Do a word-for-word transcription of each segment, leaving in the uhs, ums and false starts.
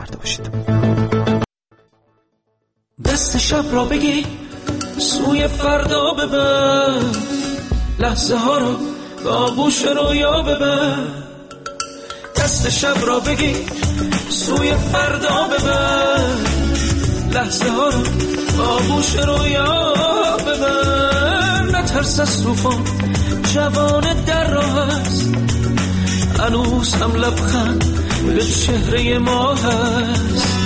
آورده باشید. دست شب را بگی سوی فردا ببر، لحظه ها رو به آغوش رویا ببر. دست شب را بگی سوی فردا ببر، لحظه ها رو به آغوش رویا ببر. نترس از طوفان، جوان در راه است، هنوز هم لبخند به چهره ما هست.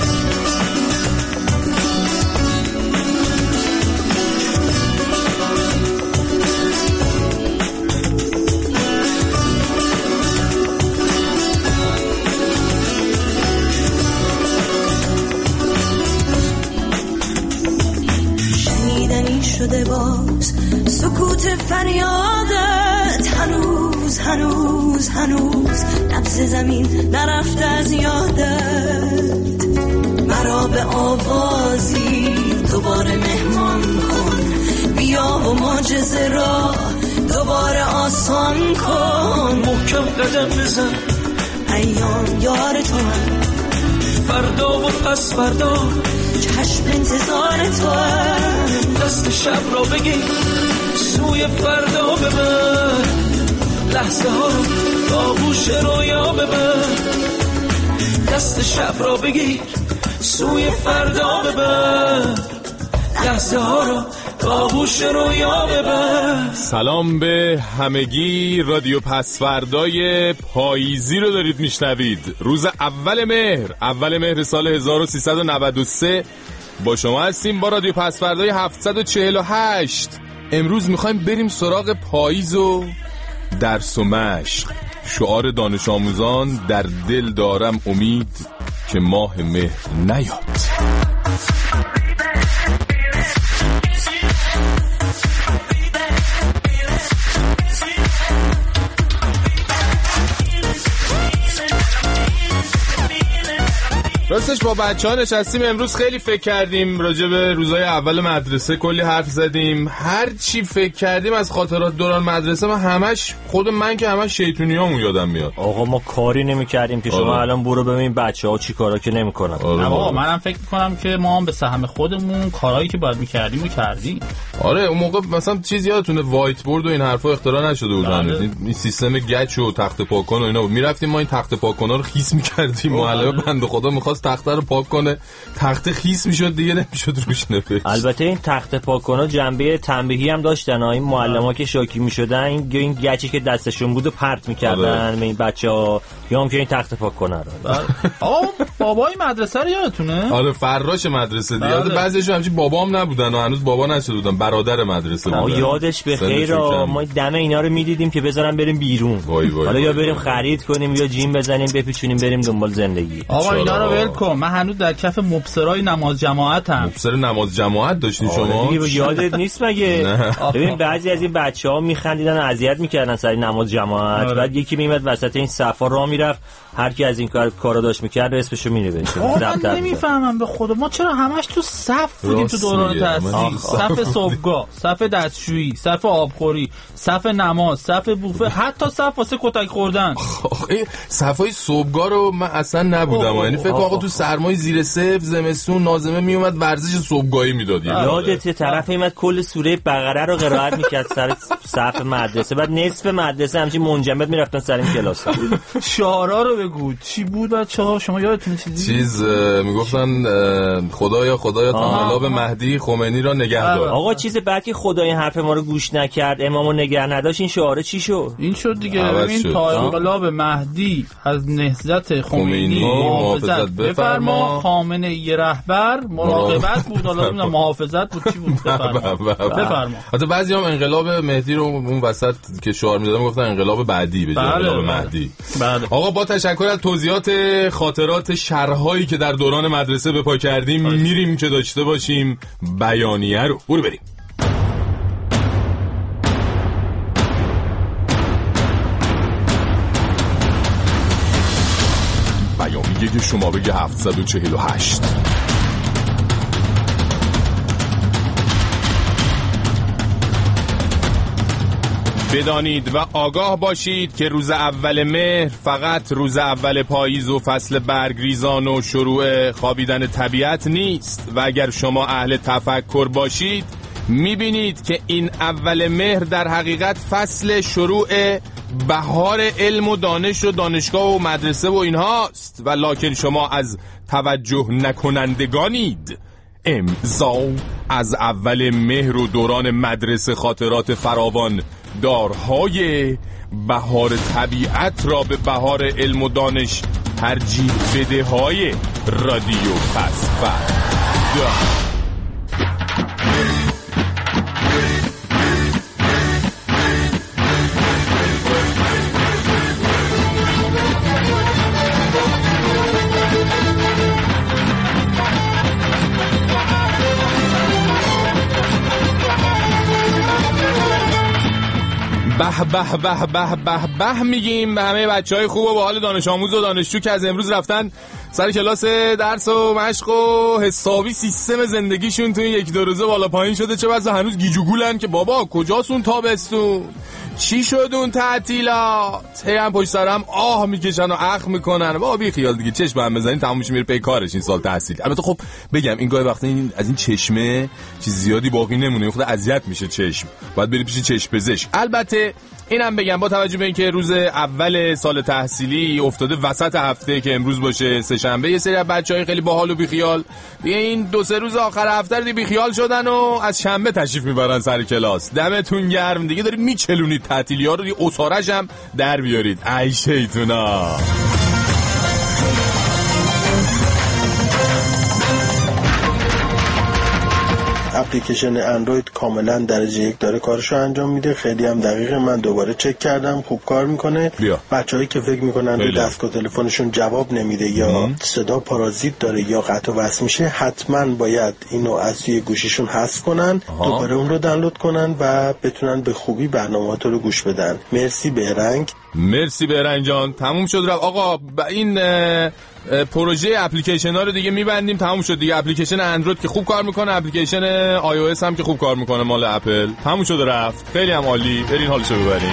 شده باز سکوت فریادت، هنوز هنوز هنوز نبض زمین نرفته از یادت. مرا به آوازی دوباره مهمان کن، بیا و معجزه را دوباره آسان کن. محکم قدم بزن، ایام یار تو هم، فردا و پس فردا چشم انتظار تو هم. دست شب را بگیر سوی فردا ببر، لحظه ها رو به آغوش رویا ببر. دست شب را بگیر سوی فردا ببر، لحظه ها رو به آغوش رویا ببر. سلام به همگی. رادیو پسفردای پاییزی رو دارید میشنوید. روز اول مهر اول مهر سال هزار و سیصد و نود و سه با شما هستیم با رادیو پسفردای هفتصد و چهل و هشت. امروز میخوایم بریم سراغ پاییز و درس و مشق. شعار دانش آموزان: در دل دارم امید که ماه مهر نیاد. راستش با بچه ها نشستیم امروز، خیلی فکر کردیم راجع به روزهای اول مدرسه، کلی حرف زدیم. هر چی فکر کردیم از خاطرات دوران مدرسه، من همش خود من که همش شیطونیامو یادم میاد. آقا ما کاری نمی کردیم که شما الان برو ببین بچه ها چی کارا که نمی کنن. نه آقا منم فکر میکنم که ما هم به سهم خودمون کارهایی که باید میکردیم و کردیم. آره اون موقع مثلا چیز یادتونه وایت بورد و این حرفا اختراع نشده بود. این سیستم گچ و تخته پاکن و اینا بود. میرفتیم ما این تخته پاکنا رو خیس میکردیم. معلم بنده خدا میخواست تخته رو پاک کنه، تخته خیس میشد دیگه نمیشد روش نوشت. البته این تخته پاک‌کن‌ها جنبه تنبیهی هم داشتن. این معلم‌ها که شاکی میشدن این این گچی که دستشون بود پرت میکردن به این بچه‌ها، یا هم که این تخته پاک‌کنه رو. آقا بابای مدرسه رو یادتونه؟ آره فراش مدرسه دیگه. بعضیشون همچین بابام نبودن و هنوز بابا نشده بودن، برادر مدرسه بودن. یادش به خیر. ما دم اینا رو میدیدیم که بذارن بریم بیرون. وای وای حالا یا بریم خرید کنیم یا جیم بزنیم بپیچونیم بریم دنبال زندگی. آقا اینا رو ول کن. من هنوز در کف مبصرای نماز جماعتم. مبصر نماز جماعت داشتین شما؟ یادت نیست مگه؟ ببین بعضی از این بچه‌ها میخندیدن و اذیت میکردن سر نماز جماعت. بعد یکی میومد وسط این صفا راه میرفت، هر کی از این کار کارا داشت میکرد اسمشو مینوشت. من نمیفهمم به خدا ما چرا همش تو صف بودیم تو دوران تحصیل. صف صبحگاه، صف دستشویی، صف آبخوری، صف نماز، صف بوفه، حتی صف واسه کتک خوردن. این صفای صبحگاه رو من اصلا نبودم. یعنی فکر آقا تو سرمای زیر صفر زمستون ناظمه میومد ورزش صبحگاهی میداد. یادت طرف میومد کل سوره بقره رو قرائت میکرد سر صف مدرسه، بعد نصف مدرسه همچین منجمد میرفتن سر این کلاس. شعارا رو بگو چی بود بچه‌ها؟ شما یادتونه چیزی؟ چیز میگفتن خدایا خدایا تا انقلاب مهدی خمینی را نگهدار. آقا چیز بعد که خدا این حرف ما رو گوش نکرد، امامو نگه نداشت، این شعار چی شد؟ این شد دیگه. ببین تا انقلاب مهدی از نهضت خمینی محافظت بفرما، خامنه ای رهبر مراقبت بود، حالا محافظت بود چی بود بفرما. حتی بعضیام انقلاب مهدی رو اون وسط که شعار میدادن میگفتن انقلاب بعدی به جای انقلاب مهدی. آقا با تشکر از توضیحات خاطرات شرحایی که در دوران مدرسه به پا کردیم، میریم که داشته باشیم بیانیه رو. برو بریم. بیانیه شماره هفتصد و چهل و هشت. بدانید و آگاه باشید که روز اول مهر فقط روز اول پاییز و فصل برگریزان و شروع خوابیدن طبیعت نیست و اگر شما اهل تفکر باشید میبینید که این اول مهر در حقیقت فصل شروع بهار علم و دانش و دانشگاه و مدرسه و اینهاست و لکن شما از توجه نکنندگانید. امضا از اول مهر و دوران مدرسه خاطرات فراوان دارهای بهار طبیعت را به بهار علم و دانش ترجیح بده های رادیو پسوردا. به به به به به به میگیم به همه بچهای خوب و با حال دانش آموز و دانشجو که از امروز رفتن سر کلاس درس و مشق و حسابی سیستم زندگیشون توی یک دو روزه بالا پایین شده، چه بسا هنوز گیجوگولن که بابا کجاست اون تابستون، چی شد اون تعطیلات، هی هم پشت سر هم آه میکشن و اخ میکنن. بابا بی خیال دیگه، چشم هم بزنین تموم میشه میره پی کارش این سال تحصیل. البته خب بگم این گاهی وقتا این از این چشمه چیز زیادی باقی نمونه، خود اذیت میشه چشم، باید بری پیش چشم پزشک. البته اینم بگم با توجه به اینکه روز اول سال تحصیلی افتاده وسط هفته که امروز باشه سه شنبه، یه سری از بچهای خیلی باحال و بی خیال دیگه این دو سه روز آخر هفته دیگه بی خیال شدن و از شنبه تشریف میبرن سر کلاس. دمتون گرم دیگه، دارید میچلونید تعطیلی‌ها رو، دیگه اسارش هم در بیارید. ای شیطونا. اپلیکیشن اندروید کاملا درجه یک داره کارشو انجام میده، خیلی هم دقیقه. من دوباره چک کردم خوب کار میکنه. بچه‌هایی که فکر میکنن رو دستگاه تلفنشون جواب نمیده یا مم. صدا پارازیت داره یا قطع و وصل میشه، حتما باید اینو از توی گوشیشون حذف کنن، آها. دوباره اون رو دانلود کنن و بتونن به خوبی برنامه‌ها رو گوش بدن. مرسی بهرنگ. مرسی بهرنگ جان. تموم شد رفت آقا. این پروژه اپلیکیشن ها رو دیگه میبندیم، تموم شد دیگه. اپلیکیشن اندروید که خوب کار میکنه، اپلیکیشن آی او اس هم که خوب کار میکنه مال اپل. تموم شد رفت. خیلی هم عالی. برین حالشو ببرین.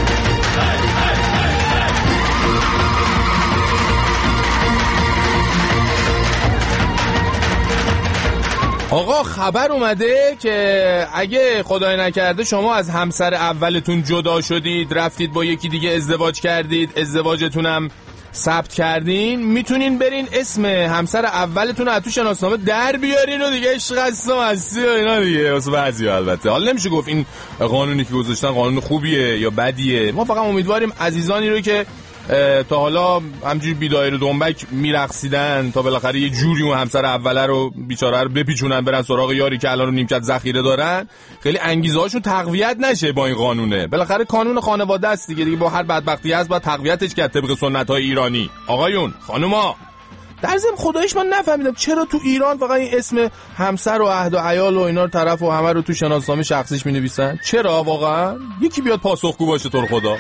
آقا خبر اومده که اگه خدای نکرده شما از همسر اولتون جدا شدید، رفتید با یکی دیگه ازدواج کردید، ازدواجتونم ثبت کردین، میتونین برین اسم همسر اولتون رو از تو شناسنامه در بیارین و دیگه عشق هستم هستی و اینا دیگه. واسه بعضیا البته حالا نمیشه گفت این قانونی که گذاشتن قانون خوبیه یا بدیه. ما فقط امیدواریم عزیزانی رو که تا حالا همجوری بیدایر و دنبک میرقصیدن تا بالاخره یه جوری اون همسر اوله رو بیچاره رو بپیچونن برن سراغ یاری که الان رو نیمکت ذخیره دارن، خیلی انگیزه هاشون تقویت نشه با این قانونه. بالاخره قانون خانواده است دیگه دیگه با هر بدبختی هست باید تقویتش کرد طبق سنت های ایرانی. آقایون خانوما، در ضمن خدایش من نفهمیدم چرا تو ایران فقط این اسم همسر و عهد و عیال و اینا رو طرف و همه رو تو شناسنامه شخصیش مینویسن؟ چرا واقعا؟ یکی بیاد پاسخگو باشه تو رو خدا.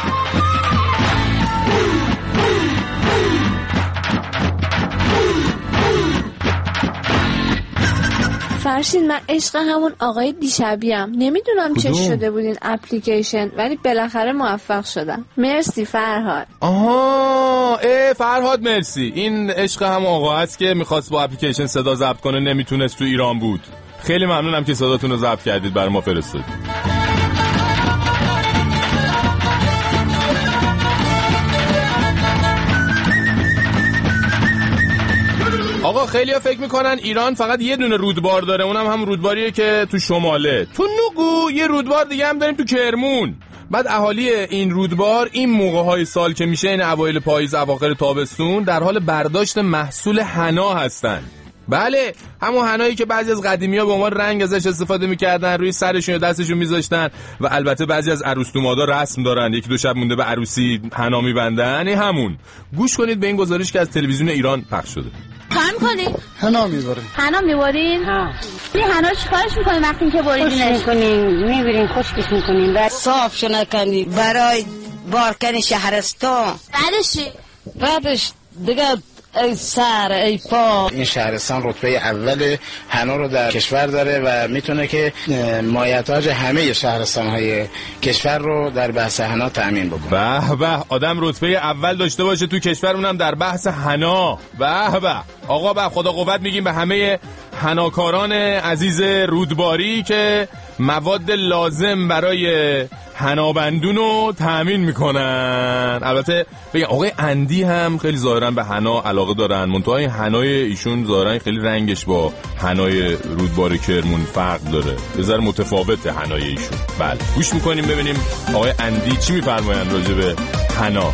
فرشید من عشق همون آقای دیشبیم، نمیدونم چه شده بود این اپلیکیشن ولی بالاخره موفق شدم. مرسی فرهاد. آها ای فرهاد مرسی. این عشق همون آقا هست که میخواست با اپلیکیشن صدا ضبط کنه، نمیتونست، تو ایران بود. خیلی ممنونم که صداتون رو ضبط کردید برای ما فرستادید. آقا خیلی ها فکر میکنن ایران فقط یه دونه رودبار داره، اونم هم رودباریه که تو شماله. تو نوگو یه رودبار دیگه هم داریم تو کرمون. بعد اهالی این رودبار این موقع‌های سال که میشه این اوایل پاییز اواخر تابستون در حال برداشت محصول حنا هستن. بله همون حنایی که بعضی از قدیمی‌ها به عنوان رنگ ازش استفاده می‌کردن، روی سرشون یا دستشون می‌ذاشتن و البته بعضی از عروس‌دومادا رسم دارن، یکی دو شب مونده به عروسی حنا می‌بندن. این همون. گوش کنید به این گزارش که از تلویزیون ایران پخش شده. کار می‌کنی؟ حنا می‌بریم. حنا می‌برین؟ ها. این حنا چیکارش می‌کنین وقتی که بریدینش؟ می‌کنین، می‌برین خشکش می‌کنین، بعد صافش نکنی برای بارکن شهرستان. بعدش چی؟ بعدش دیگه ای سر ای پا. این شهرستان رتبه اول حنا رو در کشور داره و میتونه که مایحتاج همه شهرستان‌های کشور رو در بحث حنا تأمین بکنه. به به، آدم رتبه اول داشته باشه تو کشور، اونم در بحث حنا. به به آقا، به خدا قوت میگیم به همه حناکاران عزیز رودباری که مواد لازم برای حنابندون رو تأمین میکنن. البته بگم آقای اندی هم خیلی ظاهرا به حنا علاقه دارن، منتها این حنای ایشون ظاهرا خیلی رنگش با حنای رودباری کرمون فرق داره، یه ذره متفاوته حنای ایشون. بله گوش میکنیم ببینیم آقای اندی چی میفرمایند راجع به حنا.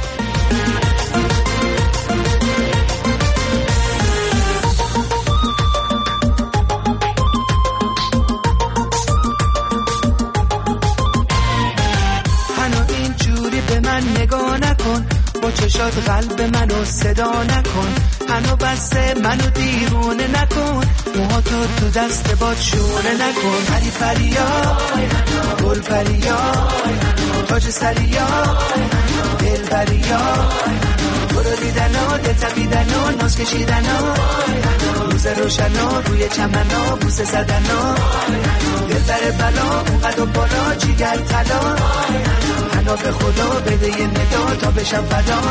نگاه نکن با چشات قلب منو صدا نکن، منو بسته منو دیوونه نکن، موهاتو تو دست با چونه نکن. پری پریا گل پریا تاج سریا دل پریا برو دیدنا دل تقیدنا ناز کشیدنا روز روشنا روی چمنا بوسه زدنا دل بر بلا اونقدر بالا جیگر طلا حنا به خدا بده یه ندا تا بشم فدا.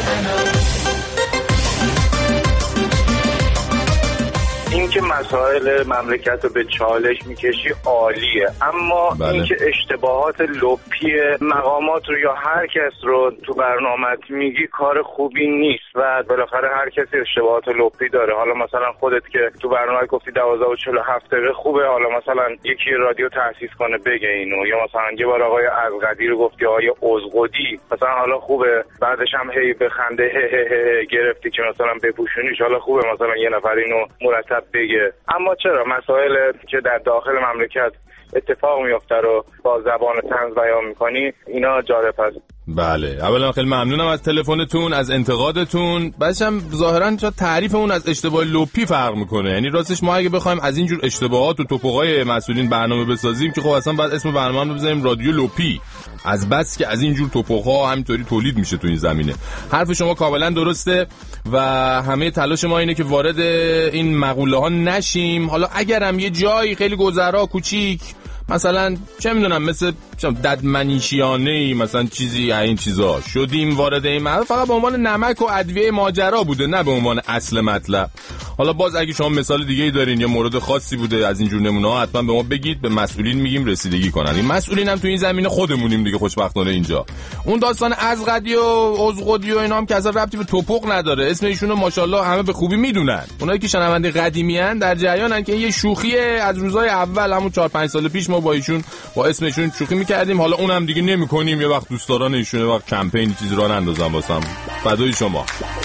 این که مسائل مملکت رو به چالش میکشی عالیه، اما بله. این که اشتباهات لپی مقامات رو یا هر کس رو تو برنامه‌ت میگی کار خوبی نیست و بالاخره هر کسی اشتباهات لپی داره. حالا مثلا خودت که تو برنامه گفتی دوازده و چهل و هفت دقیقه خوبه، حالا مثلا یکی رادیو تأسیس کنه بگه اینو، یا مثلا یه بار آقای ازغدی رو گفتی آقای ازغدی مثلا، حالا خوبه بعدش هم هی بخنده هه هه هه گرفتی که مثلا بپوشونیش، حالا خوبه مثلا یه نفر اینو مرتب بگه. اما چرا مسائل که در داخل مملکت اتفاق میفته رو با زبان طنز بیان میکنی؟ اینا جالب هست. بله اولا خیلی ممنونم از تلفنتون، از انتقادتون. بعدش هم ظاهرا چرا تعریفمون از اشتباه لپی فرق میکنه، یعنی راستش ما اگه بخوایم از اینجور اشتباهات و توپقای مسئولین برنامه بسازیم که خب اصلا بعد اسم برنامه رو بزنیم رادیو لپی، از بس که از اینجور توپقها همینطوری تولید میشه تو این زمینه. حرف شما کاملا درسته و همه تلاش ما اینه که وارد این مقوله ها نشیم. حالا اگرم یه جایی خیلی گذرا کوچیک مثلا چه میدونم مثل ددمنیشیانه‌ای مثلا چیزی این چیزا شدیم وارد این موضوع، فقط به عنوان نمک و ادویه ماجرا بوده، نه به عنوان اصل مطلب. حالا باز اگه شما مثال دیگه‌ای دارین یا مورد خاصی بوده از این جور نمونه‌ها حتما به ما بگید، به مسئولین میگیم رسیدگی کنن. این مسئولین هم تو این زمینه خودمونیم دیگه خوشبختانه اینجا. اون داستان ازغدی و ازغدی و اینا هم که اصلا ربطی به توپق نداره، اسم ایشونو ماشاءالله همه به خوبی میدونن. اونایی که شنونده قدیمیان در جریانن که این یه شوخی از روزهای اول همون چهار پنج سال پیش ما با ایشون با اسمشون شوخی می‌کردیم، حالا اونم دیگه نمی‌کنیم. یه وقت دوستداران ایشونه وقت کمپین چیزی راه اندازن واسم. فدای شما.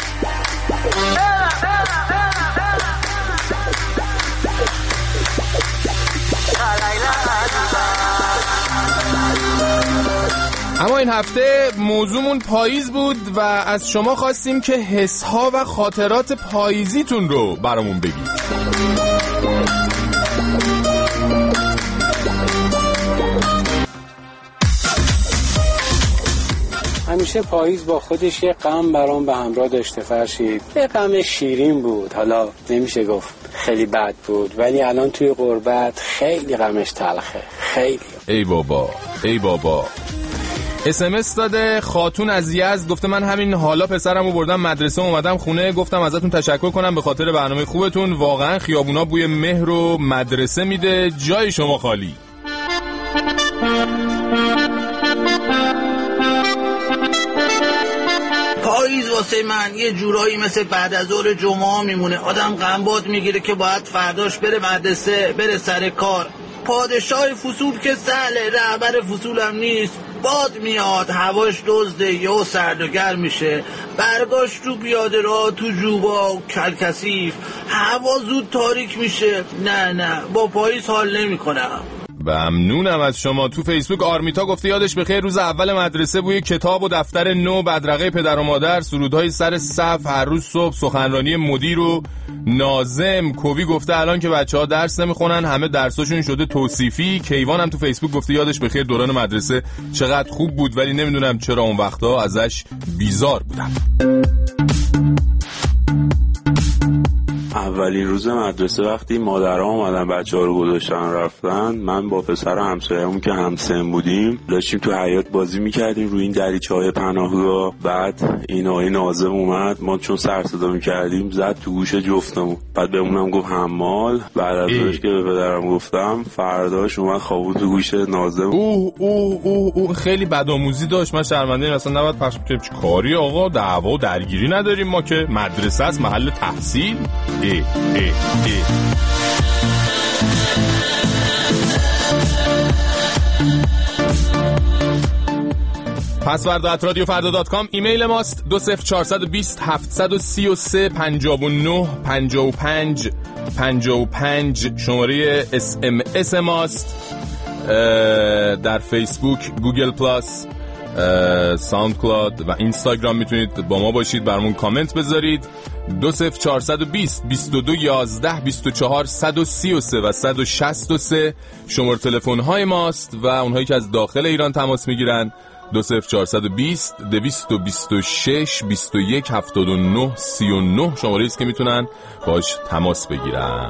اما این هفته موضوعمون پاییز بود و از شما خواستیم که حس‌ها و خاطرات پاییزیتون رو برامون بگید. همیشه پاییز با خودش یه غم برام به همراه داشته فرشید. یه غم شیرین بود، حالا نمیشه گفت خیلی بد بود، ولی الان توی غربت خیلی غمش تلخه، خیلی. ای بابا ای بابا. اس ام اس داده خاتون از یزد، گفته من همین حالا پسرمو بردم مدرسه اومدم خونه، گفتم ازتون تشکر کنم به خاطر برنامه خوبتون، واقعا خیابونا بوی مهر و مدرسه میده، جای شما خالی. پاییز واسه من یه جورایی مثل بعد از ظهر جمعه میمونه، آدم غمباد میگیره که باید فرداش بره مدرسه، بره سر کار. پادشاه فصول که سهله، رهبر فصول هم نیست، باد میاد هواش دزده یا سرد و گرم میشه، برگاش تو پیاده راه تو جوبا کلکسیف، هوا زود تاریک میشه. نه نه با پاییز حال نمی کنم. ممنونم از شما. تو فیسبوک آرمیتا گفته یادش بخیر روز اول مدرسه بوی کتاب و دفتر نو، بدرقه پدر و مادر، سرودهای سر صف، هر روز صبح سخنرانی مدیر و ناظم. کوبی گفته الان که بچه‌ها درس نمیخونن همه درساشون شده توصیفی. کیوان هم تو فیسبوک گفته یادش بخیر دوران مدرسه چقدر خوب بود ولی نمیدونم چرا اون وقتا ازش بیزار بودم. اولین روز مدرسه وقتی مادرها اومدن بچه‌ها رو گذاشتن رفتن، من با پسر همسایه‌مون که همسن بودیم داشتیم تو حیاط بازی می‌کردیم روی این دریچه‌های پناهگاه. بعد این آقای ناظم اومد، ما چون سر صدا می‌کردیم زد تو گوش جفتمون. بعد بهمونم گفت حمال. بعد از اونش که به پدرم گفتم، فرداش اومد خوابون تو گوش ناظم. اوه اوه اوه اوه خیلی بدآموزی داشت. من شرمنده ام، اصلا نباید پخش کنیم. چه کاری آقا، دعوا و درگیری نداریم ما که، مدرسه است، محل تحصیل. ای ای ای پسورد ات رادیو فردا دات کام ایمیل ماست. دو صفر چهارصد و بیست هفتصد و سی و سه پنجاه و نه پنجاه و پنج پنجاه و پنج شماره اس ام اس ماست. در فیسبوک، گوگل پلاس، ساوند کلاود و اینستاگرام میتونید با ما باشید، برامون کامنت بذارید. دو صفر چهارصد و بیست بیست و دو یازده بیست و چهار صد و سی و سه و صد و شصت و سه شماره تلفن های ماست و اونهایی که از داخل ایران تماس میگیرن دو صفر چهارصد و بیست دویست و بیست و شش بیست و یک هفتاد و نه سی و نه شماره ایست که میتونن باش تماس بگیرن.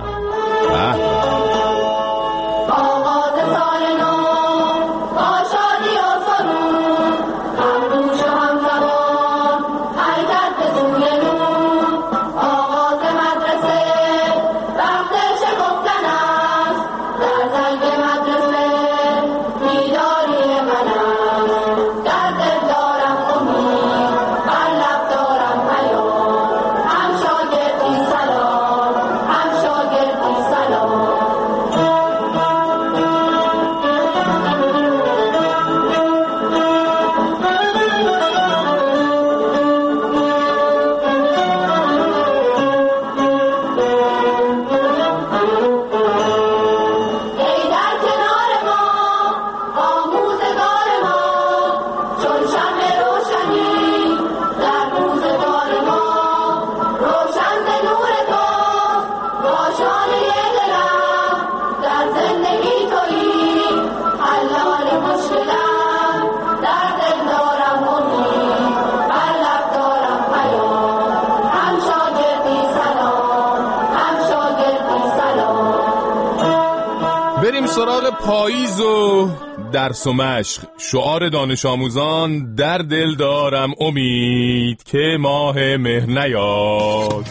سراغ پاییز و درس و مشق. شعار دانش آموزان: در دل دارم امید که ماه مهر نیاد.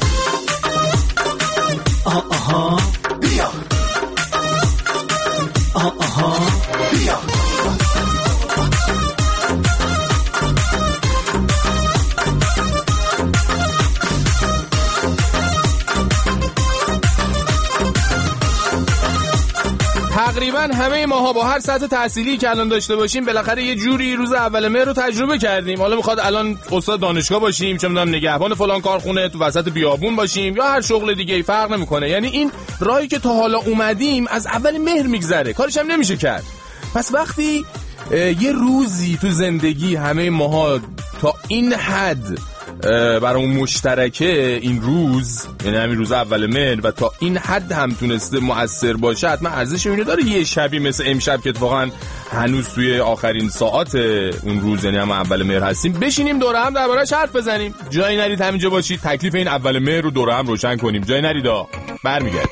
آه آها بیا، آه آها بیا. تقریبا همه ماها با هر سطح تحصیلی که الان داشته باشیم بالاخره یه جوری روز اول مهر رو تجربه کردیم. حالا میخواد الان استاد دانشگاه باشیم، چه میدونم نگهبان فلان کارخونه، تو وسط بیابون باشیم یا هر شغل دیگه ای، فرق نمیکنه. یعنی این راهی که تا حالا اومدیم از اول مهر میگذره، کارش هم نمیشه کرد. پس وقتی یه روزی تو زندگی همه ماها تا این حد برای اون مشترکه، این روز یعنی همین روز اول مهر و تا این حد هم تونسته مؤثر باشه، حتما ارزش اینو داره یه شبی مثل امشب که اتفاقا هنوز توی آخرین ساعات اون روز یعنی هم اول مهر هستیم، بشینیم دوره هم درباره‌اش حرف بزنیم. جایی نرید همینجا باشید، تکلیف این اول مهر رو دوره هم روشن کنیم. جایی نریدا، برمیگردیم.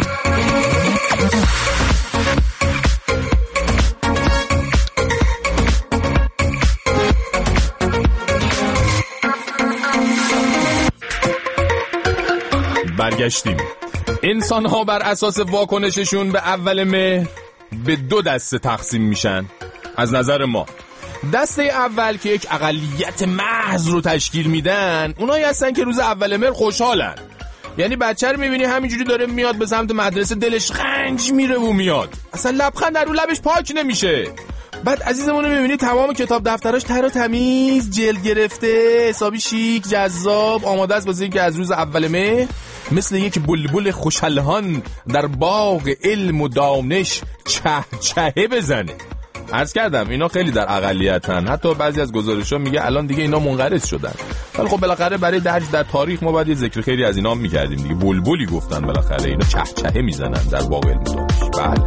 برگشتیم. انسان ها بر اساس واکنششون به اول مهر به دو دسته تقسیم میشن از نظر ما. دسته اول که یک اقلیت محض رو تشکیل میدن، اونایی هستن که روز اول مهر خوشحالن. یعنی بچه رو میبینی همینجوری داره میاد به سمت مدرسه، دلش خنج میره و میاد، اصلا لبخند در رو لبش پاک نمیشه. بعد عزیزمون رو میبینی تمام کتاب دفتراش تر و تمیز، جلد گرفته، حسابی شیک، جذاب، آماده است واسه اینکه از روز اول مهر مثل یک بلبل خوشالهان در باغ علم و دانش چه چهه بزنه. عرض کردم اینا خیلی در اقلیتن، حتی بعضی از گزارش‌ها میگه الان دیگه اینا منقرض شدن. ولی خب بالاخره برای درج در تاریخ ما باید یه ذکر خیلی از اینا هم می‌کردیم دیگه. بلبلی گفتن بالاخره اینا چه چهه میزنن در باغ علم و دانش. بله.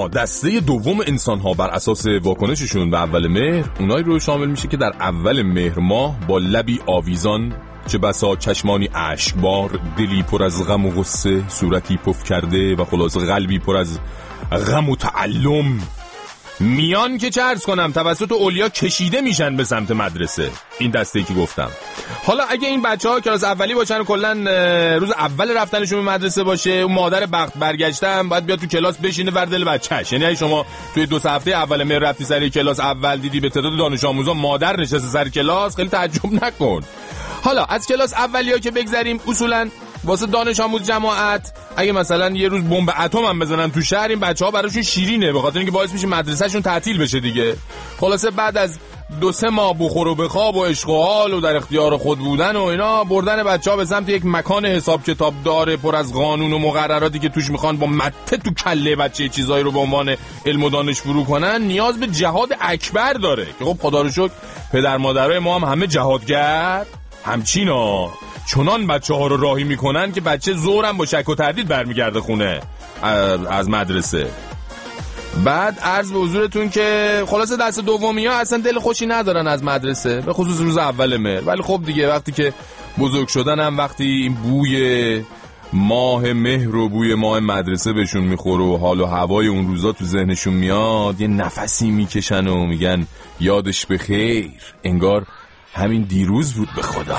اما دسته دوم انسان‌ها بر اساس واکنششون به اول مهر اونایی رو شامل میشه که در اول مهر ماه با لبی آویزان، چه بسا چشمانی اشکبار، دلی پر از غم و غصه، صورتی پف کرده و خلاص قلبی پر از غم و تعلم میان که چه عرض کنم توسط اولیا کشیده میشن به سمت مدرسه. این دسته‌ای که گفتم. حالا اگه این بچه‌ها کلاس اولی باشن و کلا روز اول رفتنشون به مدرسه باشه، اون مادر بخت برگشتن باید بیاد تو کلاس بشینه ور دل بچه‌ش. یعنی اگه شما توی دو هفته اول مهر رفتی سر کلاس اول دیدی به تعداد دانش آموزان مادر نشسته سر کلاس، خیلی تعجب نکن. حالا از کلاس اولیا که بگذریم، اصولاً واسه دانش آموز جماعت اگه مثلا یه روز بمب اتم هم بزنن تو شهر، این بچه‌ها براشون شیرینه، به خاطر اینکه باعث میشه مدرسه‌شون تعطیل بشه دیگه. خلاصه بعد از دو سه ماه بخور و بخواب و عشق و حال و در اختیار خود بودن و اینا، بردن بچه‌ها به سمت یک مکان حساب کتاب داره پر از قانون و مقرراتی که توش میخوان با مته تو کله بچه چیزایی رو به عنوان علم و دانش فرو کنن، نیاز به جهاد اکبر داره که خب خدا رو شکر پدر مادرای ما هم همه جهادگر همچینا چنان بچه ها رو راهی میکنن که بچه زورم با شک و تردید برمیگرده خونه از مدرسه. بعد عرض به حضورتون که خلاصه دست دومی ها اصلا دل خوشی ندارن از مدرسه، به خصوص روز اول مهر. ولی خب دیگه وقتی که بزرگ شدن هم وقتی این بوی ماه مهر و بوی ماه مدرسه بهشون میخوره و حال و هوای اون روزا تو ذهنشون میاد، یه نفسی میکشن و میگن یادش بخیر، انگار همین دیروز بود به خدا.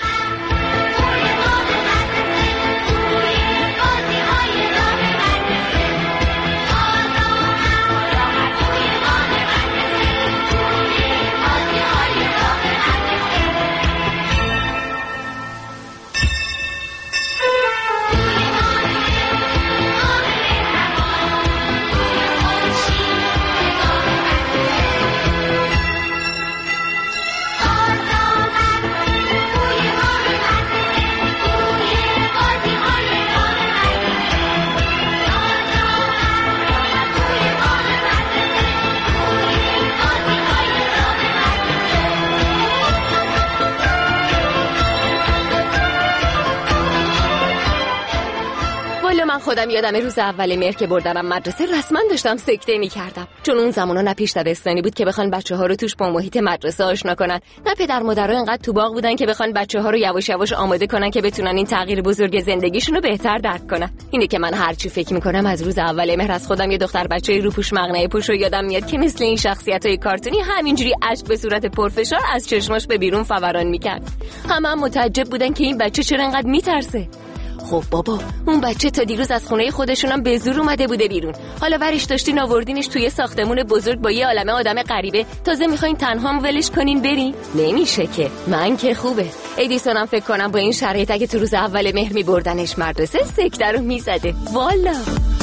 من خودم یادم روز اول مهر که بردنم مدرسه رسما داشتم سکته می‌کردم، چون اون زمانا نه پیش دبستانی بود که بخوان بچه‌ها رو توش با محیط مدرسه آشنا کنن، نه پدر مادرها انقدر تو باغ بودن که بخوان بچه‌ها رو یواش یواش آماده کنن که بتونن این تغییر بزرگ زندگیشون رو بهتر درک کنن. اینه که من هرچی فکر می‌کنم از روز اول مهر از خودم یه دختر بچه روپوش مقنعه پوش رو یادم میاد که مثل این شخصیت‌های کارتونی همینجوری اشک به صورت پرفشار از چشماش به بیرون فوران می‌کرد. همه هم متعجب بودن که این بچه چرا انقدر میترسه. خب بابا، اون بچه تا دیروز از خونه خودشونم به زور اومده بوده بیرون، حالا ورش داشتین آوردینش توی ساختمون بزرگ با یه عالمه آدم غریبه، تازه میخواین تنها ولش کنین برین؟ نمیشه که. من که خوبه ادیسون هم فکر کنم با این شرایط اگه تو روز اول مهر میبردنش مدرسه سکته رو میزده. والا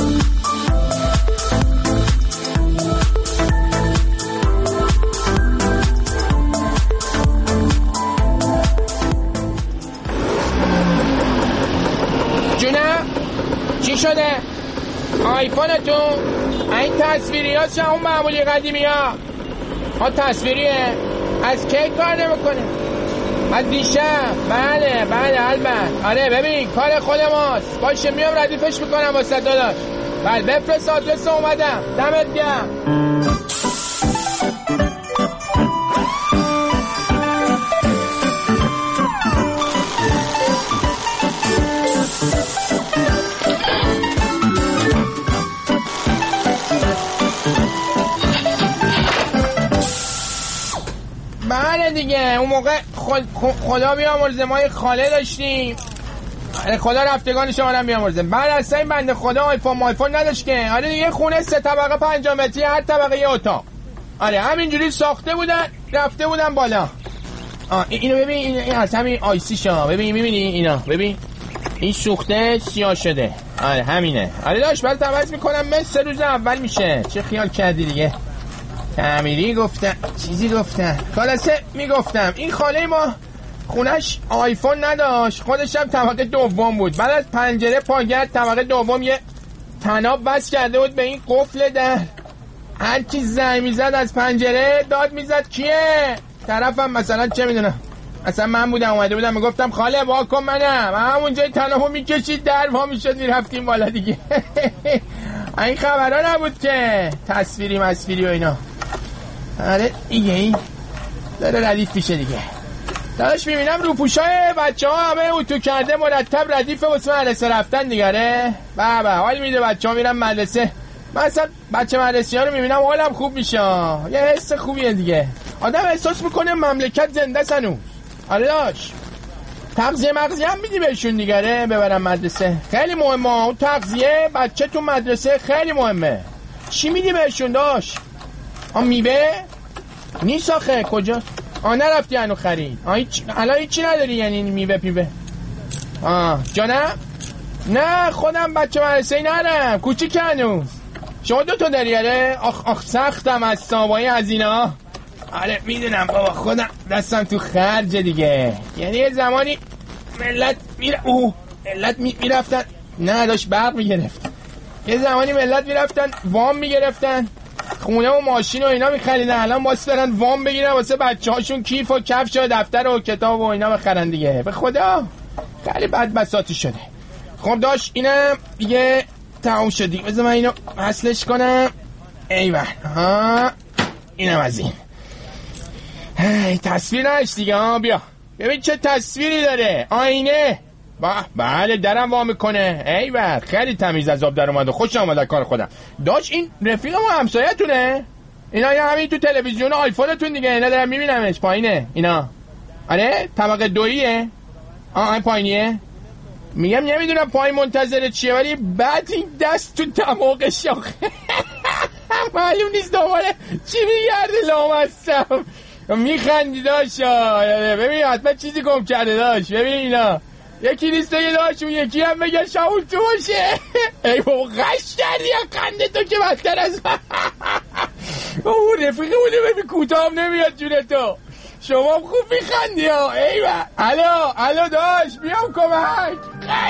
چی شده؟ آیفونتون؟ این تصویری ها چه اون معمولی قدیمی ها؟ ها تصویریه؟ از کی کار نمیکنه؟ از دیشب؟ بله بله البته. آره ببین کار خود ماست. باشه میام ردیفش میکنم واسه داداش. بله بفرست آدرس اومدم. دمت گرم. بله دیگه اون موقع خود خدا بیامرزه ما یه خاله داشتیم، خدا رفتگانش آدم بیامرزه. بعد از این بنده خدا آیفون آیفون نداشت که. آره دیگه خونه سه طبقه پنج متری، هر طبقه یه اتاق. آره همینجوری ساخته بودن رفته بودن بالا. آ اینو ببین، این از همین آیسی شما ببین، میبینی اینا ببین این سوخته سیاه شده. آره همینه. آره داش بعد عوض میکنم مثل روز اول میشه. چه خیال کردی دیگه؟ تعمیری گفتن چیزی گفتن. خلاصه میگفتم این خاله ما خونش آیفون نداشت، خودش هم طبقه دوم بود. بعد از پنجره پاگرد طبقه دوم یه تناب بس کرده بود به این قفل در. هر کی زنگ میزد از پنجره داد میزد کیه؟ طرفم مثلا چه میدونم اصلا من بودم اومده بودم میگفتم خاله واکن منم، همون جای تنابو میکشید در وا میشد میرفتیم بالا دیگه. این خبرها نبود که تصویری مسویری و اینا. آره دیگه این داره ردیف میشه دیگه. داداش میبینم رو پوشای بچه ها همه اتو کرده مرتب ردیف واسه مدرسه رفتن دیگره. بابا حال میده بچه ها میرن مدرسه. من اصلا بچه مدرسه ها رو میبینم حالم خوب میشه. یه حس خوبیه دیگه، آدم احساس میکنه مملکت زنده سنو. آره داش تغذیه مغزی هم میدی بهشون دیگره ببرم مدرسه. خیلی مهمه اون تغذیه بچه تو مدرسه، خیلی مهمه. چی میدی بهشون داش؟ آن میوه نیست آخه. کجا؟ آه نرفتی هنو خرید؟ آه هیچ الان هیچی نداری یعنی میوه پیوه؟ آه جانم؟ نه خودم بچه مدرسه نرم، کوچیک هنوز. شما دو تا داری؟ آره آخ آخ سختم از سابایی از اینا. آره میدونم بابا خودم دستم تو خرج دیگه. یعنی یه زمانی ملت میره اوه ملت می... میرفتن نه داشت برق میگرفت. یه زمانی ملت میرفتن وام میگرفتن، خونه و ماشین و اینا میخریدن. الان واسه دارن وام بگیرن واسه بچه هاشون کیف و کفش و دفتر و کتاب و اینا بخرن دیگه. به خدا خیلی بد بساطی شده. خب داشت اینم دیگه تموم شدی. بذار من اینو وصلش کنم. ایوه ها اینم از این. هی تصویر نش دیگه ها. بیا ببین چه تصویری داره. آینه. با بله درم وا میکنه. ایوه خیلی تمیز از آب در اومده. خوش آمد کار خودم. داش این رفیق ما همسایه‌تونه؟ اینا یا همین تو تلویزیون آیفونتون دیگه. اینا دارم میبینمش پایینه اینا. آره طبقه دوییه. آه این پایینیه. میگم نمیدونم پایین منتظر چیه ولی بعد این دست تو دماغش آخه معلوم نیست دوباره چی میگرده لامستم. میخندی داشت. ببین حتما چیزی گم کرده داشت. ببین اینا یکی نیست دیگه داشت اون یکی هم بگه شاول تو باشه. ای بابا غش کردی یا خنده تو که بدتر از اون رفیقه بوده. ببین کوتاه نمیاد جونه تو. شما خوب میخندی ها. ایوه الو الو داشت بیام کمک.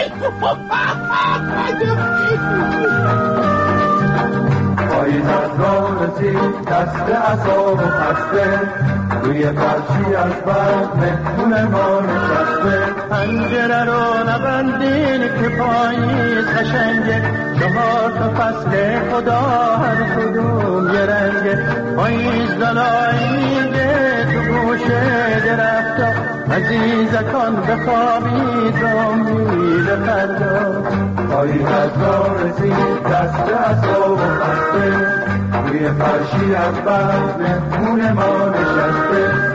پاییزت را رسید دست عذاب و خسته روی فرشی از برد مهمون ما نشسته. پنجره رو نبندین که پاییز قشنگه، چهار تا فصل خدا هر کدوم یه رنگه. پاییز دلایی میگه تو گوشه درختا عزیزکان بخوابید امید فردا. پاییزت را رسید دست عذاب و خسته روی فرشی از برد مهمون ما نشسته.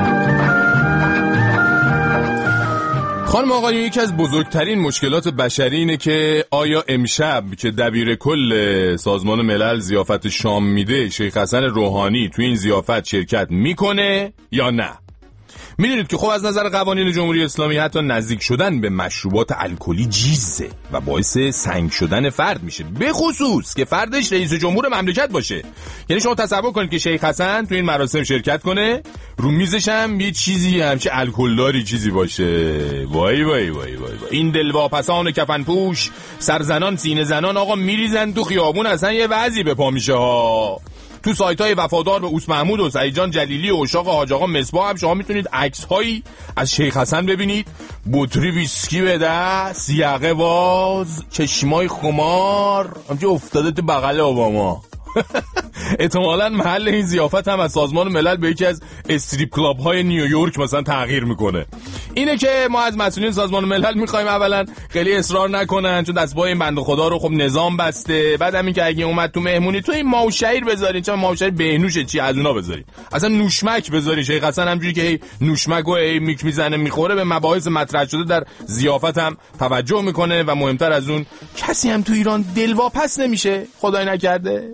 خانم آقایون یکی از بزرگترین مشکلات بشری اینه که آیا امشب که دبیر کل سازمان ملل ضیافت شام میده شیخ حسن روحانی تو این ضیافت شرکت میکنه یا نه؟ میدونید که خب از نظر قوانین جمهوری اسلامی حتی نزدیک شدن به مشروبات الکلی جیزه و باعث سنگ شدن فرد میشه، به خصوص که فردش رئیس جمهور مملکت باشه. یعنی شما تصور کنید که شیخ حسن تو این مراسم شرکت کنه، رو میزش هم یه چیزی همچه الکلداری چیزی باشه. وای وای وای وای, وای. این دلواپسان کفن پوش سرزنان سینه زنان آقا میریزن تو خیابون، اصلا یه وضعی به پا میشه ها. تو سایت‌های وفادار به اوس محمود و سعید جان جلیلی و اشاق حاج آقا مصباح هم شما میتونید عکس‌هایی از شیخ حسن ببینید. بطری ویسکی به دست، یقه باز، چشمای خمار، همچه افتاده تو بغل اوباما. احتمالاً محل این ضیافت هم از سازمان ملل به یکی از استریپ کلاب های نیویورک مثلا تغییر میکنه. اینه که ما از مسئولین سازمان ملل میخوایم اولا خیلی اصرار نکنن، چون دستبای این بنده خدا رو خب نظام بسته. بعد همین که اگه اومد تو مهمونی تو این ماو شعیر بذارین، چون ماو شعیر بهنوشه چی از اونا بذارین، اصلا نوشمک بذارین. شیخ حسن همجوری که هی نوشمک و هی میک میزنه میخوره به مباحث مطرح شده در ضیافت هم توجه میکنه و مهمتر از اون کسی هم تو ایران دلواپس نمیشه خدای نکرده.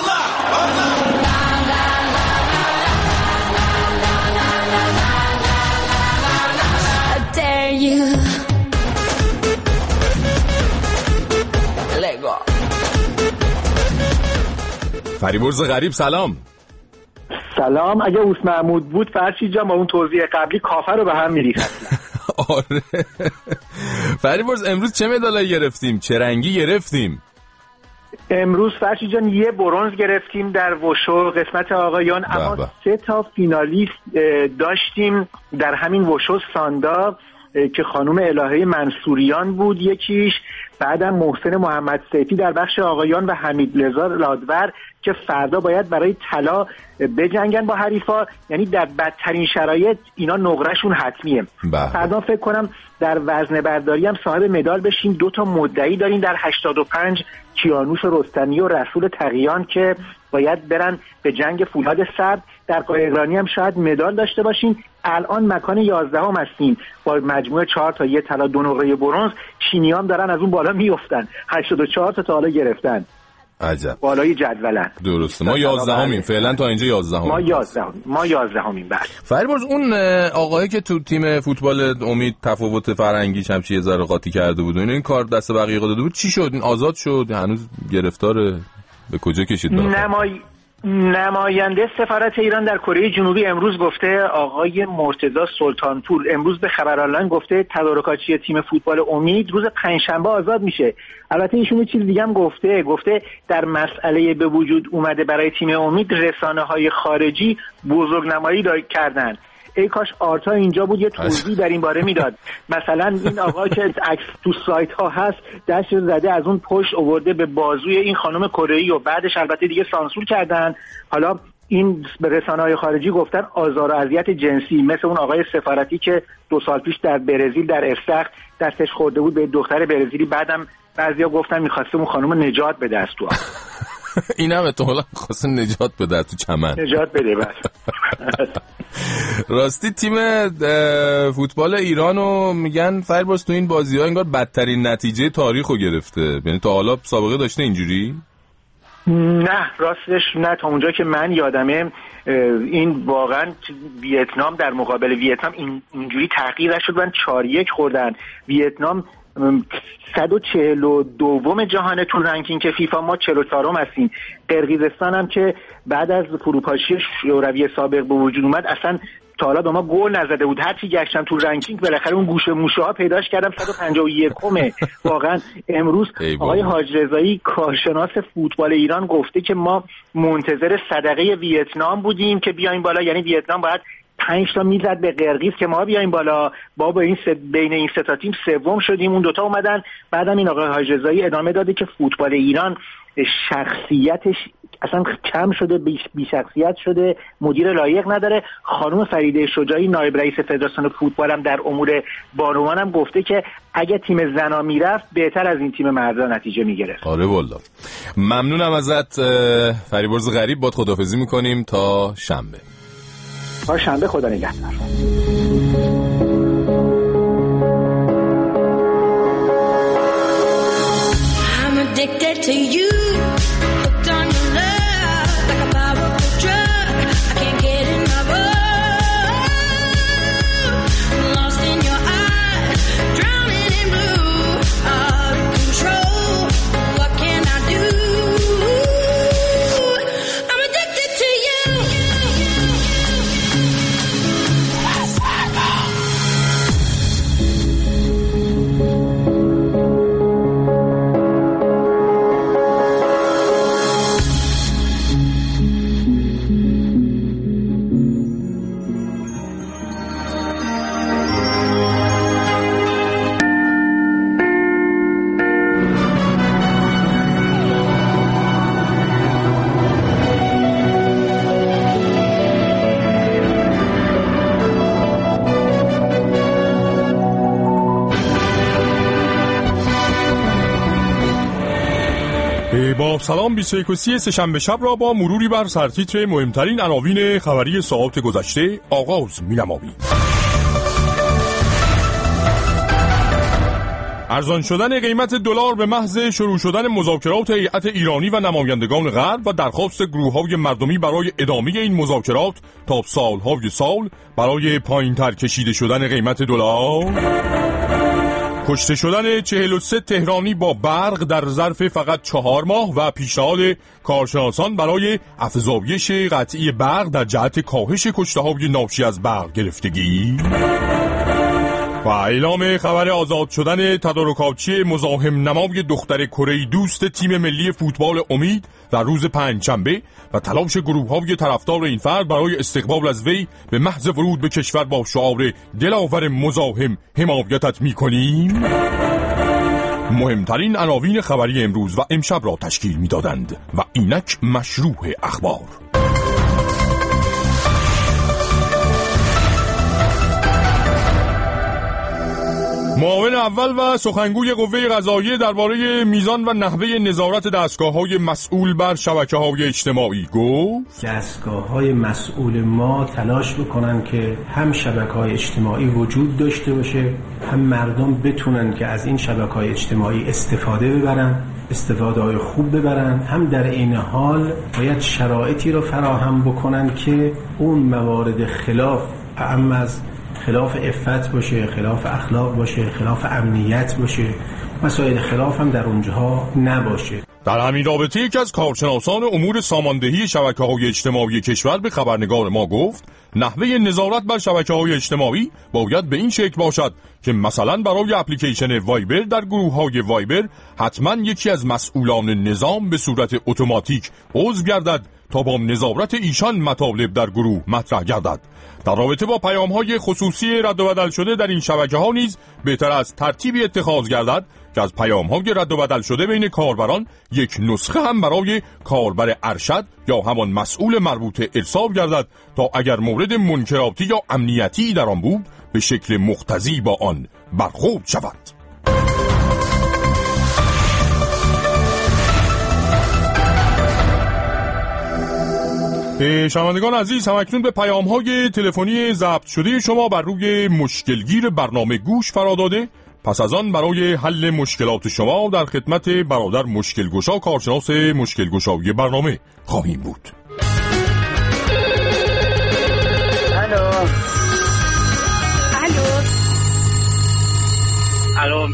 فریبرز غریب سلام. سلام. اگه اوس محمود بود فرشید جان با اون توضیح قبلی کافه رو به هم میریخت. آره فریبرز امروز چه مدالایی گرفتیم؟ چه رنگی گرفتیم؟ امروز فرشید جان یه برنز گرفتیم در وشو قسمت آقایان، اما سه تا فینالیست داشتیم در همین وشو ساندا. که خانم الهه منصوریان بود یکیش، بعدم محسن محمد سیفی در بخش آقایان و حمید رضا لادور که فردا باید برای طلا بجنگن با حریفا، یعنی در بدترین شرایط اینا نقرهشون حتمیه. فردا فکر کنم در وزنه برداری هم صاحب مدال بشیم. دو تا مدعی داریم در هشتاد و پنج، کیانوش رستمی و رسول تقیان که باید برن به جنگ فولاد سرد. در قایقرانی هم شاید مدال داشته باشیم. الان مکان یازدهم هستیم با مجموعه چهار تا یه طلا دو نقره برنز. چینی‌ها هم دارن از اون بالا میافتن، هشتاد و چهار تا تا حالا گرفتن. عجب. بالای جدولن. درسته. ما یازدهمیم فعلا تا اینجا یازدهمیم. ما یازدهمیم. ما یازدهمیم بعد. فریبرز اون آقایی که تو تیم فوتبال امید تفاوت فرهنگیش هم چیه ذره قاطی کرده بود و این کار دست بقیه داده بود، چی شد؟ این آزاد شد؟ هنوز گرفتاره؟ به کجا کشید؟ نمای نماینده سفارت ایران در کره جنوبی امروز گفته، آقای مرتضی سلطانپور امروز به خبر آنلاین گفته تدارکاتچی تیم فوتبال امید روز پنجشنبه آزاد میشه. البته ایشون چیز دیگه هم گفته گفته در مسئله به وجود اومده برای تیم امید رسانه‌های خارجی بزرگنمایی کردن. ای کاش آرتا اینجا بود یه توضیح در این باره میداد. مثلا این آقا که عکس تو سایت ها هست دستش زده از اون پشت آورده به بازوی این خانم کره‌ای و بعدش البته دیگه سانسور کردن. حالا این به رسانه‌های خارجی گفتن آزار و اذیت جنسی، مثل اون آقای سفارتی که دو سال پیش در برزیل در استخ دستش خورده بود به دختر برزیلی، بعدم بعضیا گفتن می‌خواسته اون خانم نجات بده از تو. اینم احتمالاً خواسته نجات بده تو چمن. نجات بده بس. راستی تیم فوتبال ایرانو میگن فریبرز تو این بازی‌ها انگار بدترین نتیجه تاریخو گرفته. یعنی تا حالا سابقه داشته اینجوری؟ نه راستش نه، تا اونجا که من یادمه این واقعا ویتنام در مقابل ویتنام این اینجوری تغییر نشد. من چهار یک خوردن. ویتنام صد و چهل و دوم جهان تو رنکینگ فیفا، ما چهل و چهارم هستیم. قرقیزستان هم که بعد از فروپاشی شوروی سابق به وجود اومد اصلا تا حالا به ما گل نزده بود. هرچی گشتم تو رنکینگ بالاخره اون گوشه موشه ها پیداش کردم. صد و پنجاه و یکم واقعا. امروز آقای حاج رضایی کارشناس فوتبال ایران گفته که ما منتظر صدقه ویتنام بودیم که بیایم بالا، یعنی ویتنام باید پنج تا میزد به قرقیز که ما بیایم بالا. با با این بین این سه تا تیم سوم شدیم، اون دوتا اومدن. بعدم این آقای حاج رضایی ادامه داده که فوتبال ایران شخصیتش اصلا کم شده، بی شخصیت شده، مدیر لایق نداره. خانم فریده شجاعی نایب رئیس فدراسیون فوتبال هم در امور بانوان هم گفته که اگه تیم زنا میرفت بهتر از این تیم مردا نتیجه میگرفت. آره والله. ممنونم ازت فریبرز غریب. باد خداحافظی میکنیم تا شنبه. تا شنبه، خدا نگهدار. I'm addicted to you. Hooked on your love like a powerful drug. I can't get enough of. Lost in your eyes, drowning in blue. Out of control. What can I do? I'm addicted to you. با سلام بیست و یک و سی سه‌شنبه شب را با مروری بر سرتیتر مهمترین عناوین خبری ساعات گذشته آغاز می‌نماییم. ارزان شدن قیمت دلار به محض شروع شدن مذاکرات هیئت ایرانی و نمایندگان غرب و درخواست گروه‌های مردمی برای ادامه این مذاکرات تا سال‌های سال برای پایین‌تر کشیده شدن قیمت دلار. کشته شدن چهل و سه تهرانی با برق در ظرف فقط چهار ماه و پیشنهاد کارشناسان برای افزایش قطعی برق در جهت کاهش کشته‌های ناشی از برق گرفتگی. و اعلام خبر آزاد شدن تدارکاتچی مزاحم نمای دختر کره دوست تیم ملی فوتبال امید در روز پنجشنبه و تلاش گروه‌های طرفدار این فرد برای استقبال از وی به محض ورود به کشور با شعار دلاور مزاحم حمایتت می‌کنیم مهمترین عناوین خبری امروز و امشب را تشکیل می‌دادند و اینک مشروع اخبار. معاون اول و سخنگوی قوه قضاییه درباره میزان و نحوه نظارت دستگاه‌های مسئول بر شبکه‌های اجتماعی گفت دستگاه‌های مسئول ما تلاش بکنن که هم شبکه‌های اجتماعی وجود داشته باشه، هم مردم بتونن که از این شبکه‌های اجتماعی استفاده ببرن، استفاده‌های خوب ببرن، هم در این حال باید شرایطی رو فراهم بکنن که اون موارد خلاف اعم از خلاف عفت باشه، خلاف اخلاق باشه، خلاف امنیت باشه، مسائل خلاف هم در اونجاها نباشه. در همین رابطه یکی از کارشناسان امور ساماندهی شبکه‌های اجتماعی کشور به خبرنگار ما گفت نحوه نظارت بر شبکه‌های اجتماعی باید به این شکل باشد که مثلا برای اپلیکیشن وایبر در گروه‌های وایبر حتما یکی از مسئولان نظام به صورت اتوماتیک عضو گردد تا با نظارت ایشان مطالب در گروه مطرح گردد. در رابطه با پیام‌های خصوصی رد و بدل شده در این شبکه‌ها نیز بهتر از ترتیبی اتخاذ گردد که از پیام‌های رد و بدل شده بین کاربران یک نسخه هم برای کاربر ارشد یا همان مسئول مربوطه ارسال گردد تا اگر مورد منکراتی یا امنیتی در آن بود به شکل مقتضی با آن برخورد شود. شنوندگان عزیز، همکنون به پیام‌های تلفنی ضبط شده شما بر روی مشکلگیر برنامه گوش فرا داده. پس از آن برای حل مشکلات شما در خدمت برادر مشکلگشا کارشناس مشکلگشایی برنامه خواهیم بود. الو الو الو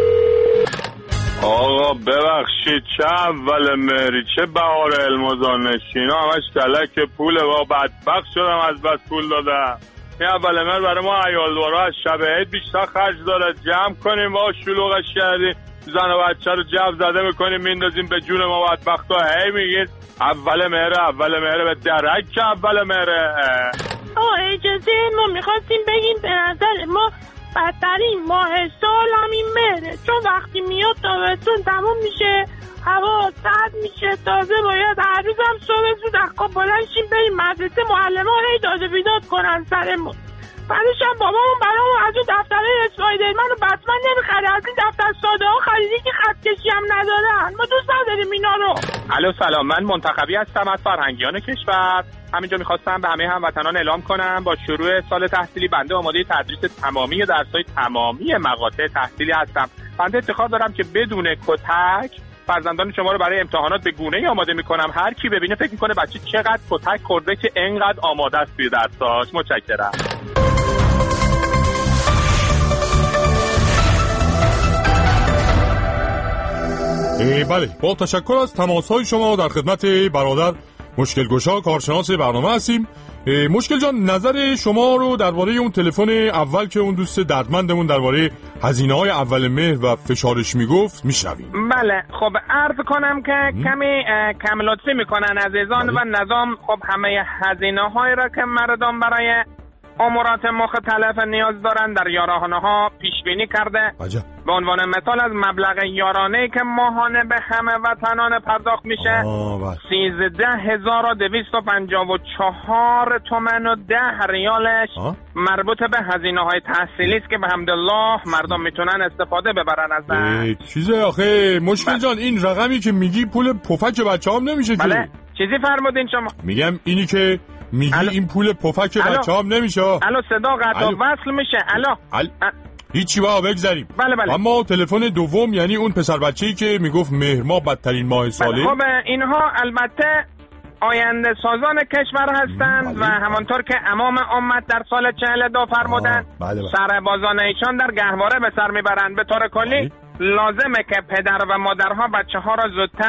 آقا ببخشید، چه اول مهری چه بهار علموزان نشینا همش کلک پوله و بدبخت شدم از بس پول دادم. این اول مهر برای ما عیالوارا از شب عید بیشتر خرج داره. جمع کنیم با شلوغش کردیم، زن و بچه رو جو زده میکنیم میندازیم به جون ما بدبخت ها. هی میگید اول مهره اول مهره به درک که اول مهره. آه اجازه ما میخواستیم بگیم به نظر ما بدترین ماه سال همین مهره، چون وقتی میاد تابستون تموم میشه، هوا سرد میشه، تازه باید هر روز هم صبح زود از خواب بلند شیم بریم مدرسه، معلم‌ها هی داد و بیداد کنن سرمون. بعدش هم بابامون برامون از اون دفترهای اسپایدرمن و بتمن نمیخره، از این دفتر ساده ها خریدی که خط کشی هم ندارن. ما دوست نداریم اینا رو. الو سلام، من منتخبی هستم از فرهنگیان کشور. همینجا میخواستم به همه هموطنان اعلام کنم با شروع سال تحصیلی بنده آماده تدریس تمامی درس‌های تمامی مقاطع تحصیلی هستم. بنده افتخار دارم که بدون کتک فرزندان شما رو برای امتحانات به گونه‌ای آماده میکنم هر کی ببینه فکر میکنه بچه چقدر کتک خورده که انقدر آماده است توی درساش. متشکرم. بله، با تشکر از تماس‌های شما در خدمت برادر مشکلگشا کارشناس برنامه هستیم. مشکل جان، نظر شما رو درباره اون تلفن اول که اون دوست دردمندمون درباره هزینه‌های اول مهر و فشارش میگفت میشنویم. بله، خب عرض کنم که کمی کم لطفی میکنن عزیزان و نظام خب همه هزینه‌هایی را که مردم برای امورات مختلف نیاز دارن در یارانه ها پیش بینی کرده. عجب. به عنوان مثال از مبلغ یارانه‌ای که ماهانه به همه وطنان پرداخت میشه سیزده هزار و دویست و پنجاه و چهار تومن و ده ریالش آه؟ مربوط به هزینه های تحصیلی است که به حمدالله مردم میتونن استفاده ببرن ازش. چیزه آخه مشکل جان، این رقمی که میگی پول پفک بچه هم نمیشه که. بله، چیزی فرمودین شما؟ میگم اینی که میگی الو. این پول پفک بچه هم نمیشه. الو صدا قطع وصل میشه. الو ال... هیچی با بگذاریم. بله بله. اما تلفن دوم یعنی اون پسر بچه‌ای که میگفت مهر ماه بدترین ماه ساله. بله. خب اینها البته آینده سازان کشور هستند و همانطور که امام امت در سال چهل دو فرمودند بله بله. سربازان ایشان در گهواره به سر میبرند. به طور کلی بله. لازمه که پدر و مادرها بچه ها را زودتر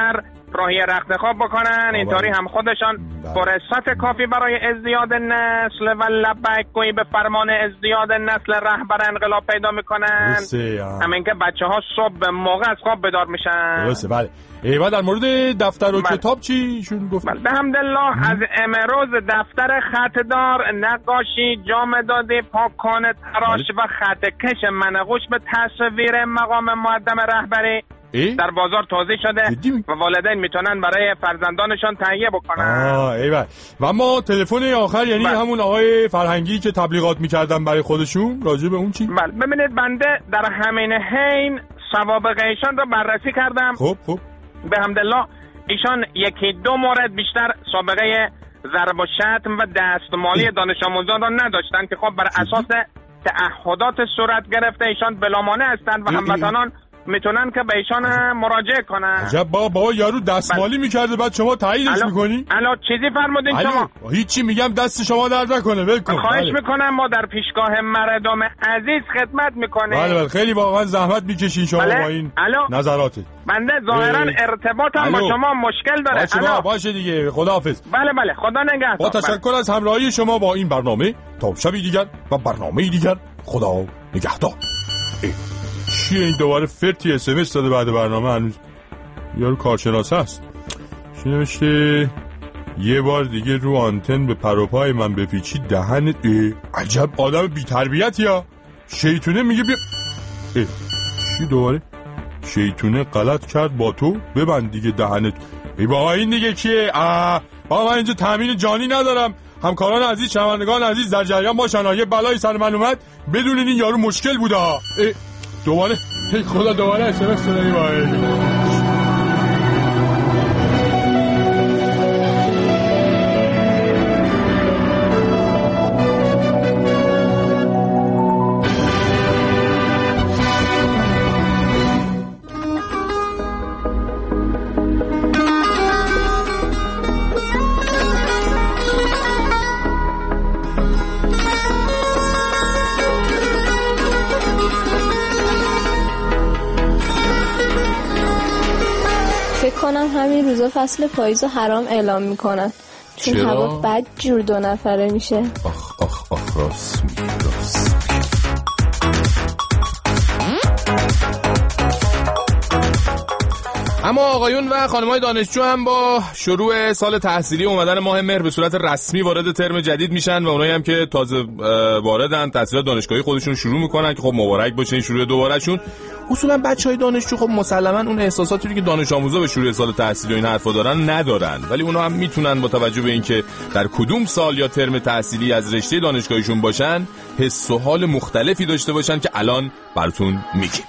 راهی رخت خواب بکنن، اینطوری هم خودشان فرصت کافی برای ازدیاد نسل و لبک گویی به فرمان ازدیاد نسل رهبر انقلاب پیدا میکنن. همین که بچه ها صبح به موقع از خواب بیدار میشن. درسته بله. ایوه در مورد دفتر و بله. کتاب چی شون گفت؟ بله. به حمدالله از امروز دفتر خطدار، نقاشی، جامدادی، پاکخانه، تراش بله. و خطکش منقوش به تصویر مقام مقدم رهبری ای؟ در بازار توزیع شده و والدین میتونن برای فرزندانشان تهیه بکنن. آه ایوه. و اما تلفن آخر یعنی بله. همون آقای فرهنگی که تبلیغات میکردن برای خودشون، راجع به اون چی؟ بله ببینید بنده در همین حین سوابق ایشان رو بررسی کردم. خب خب به حمدالله ایشان یکی دو مورد بیشتر سابقه ضرب و شتم و دستمالی دانش آموزان را نداشتن که خب بر اساس تعهدات صورت گرفته ایشان بلامانع هستند و هموطنان میتونن که به ایشان مراجعه کنن. عجب بابا بابا یارو دستمالی میکرده بعد شما تاییدش میکنی؟ الان چیزی فرمودین شما؟ هیچی میگم دست شما درد نکنه ول کن. خواهش بله. میکنم ما در پیشگاه مردم عزیز خدمت میکنیم. بله بله خیلی واقعا زحمت میکشین شما بله. با این نظراتت. بنده ظاهرا ارتباطم با شما مشکل داره. باشه باشه دیگه خداحافظ. بله بله خدا نگهدار. با تشکر بله. از همراهی شما با این برنامه. تا شبی دیگر و برنامه دیگر خدا نگهدار. چیه این دوباره فرتی اس ام اس داده بعد برنامه؟ هنوز یارو کارشناس هست. چی نوشته؟ یه بار دیگه رو آنتن به پروپای من بپیچی دهنت. عجب آدم بی تربیتی ها. شیطونه میگه بیا اه. چی دوباره؟ شیطونه غلط کرد با تو ببند دیگه دهنت. ای بابا این دیگه کیه؟ آه بابا من اینجا تامین جانی ندارم. همکاران عزیز، شنوندگان عزیز در جریان باشن. یه بلای سر من اومد بدونین این یارو مشکل بوده ها. دوباره ای خدا دوباره اس ام اس دادی وای. کنم همین روزا فصل پاییزو حرام اعلام میکنن چون چرا؟ هوا بد جور دو نفره میشه. آخ آخ آخ راست میگی راست. اما آقایون و خانم‌های دانشجو هم با شروع سال تحصیلی اومدن ماه مهر به صورت رسمی وارد ترم جدید میشن و اونایی هم که تازه واردن تحصیلات دانشگاهی خودشون شروع میکنن که خب مبارک باشه این شروع دوبارهشون. اصولا بچهای دانشجو خب مسلما اون احساساتی رو که دانش آموزا به شروع سال تحصیلی و این حرفا دارن ندارن، ولی اونا هم میتونن با توجه به اینکه در کدوم سال یا ترم تحصیلی از رشته دانشگاهیشون باشن حس و حال مختلفی داشته باشن که الان براتون میگیم.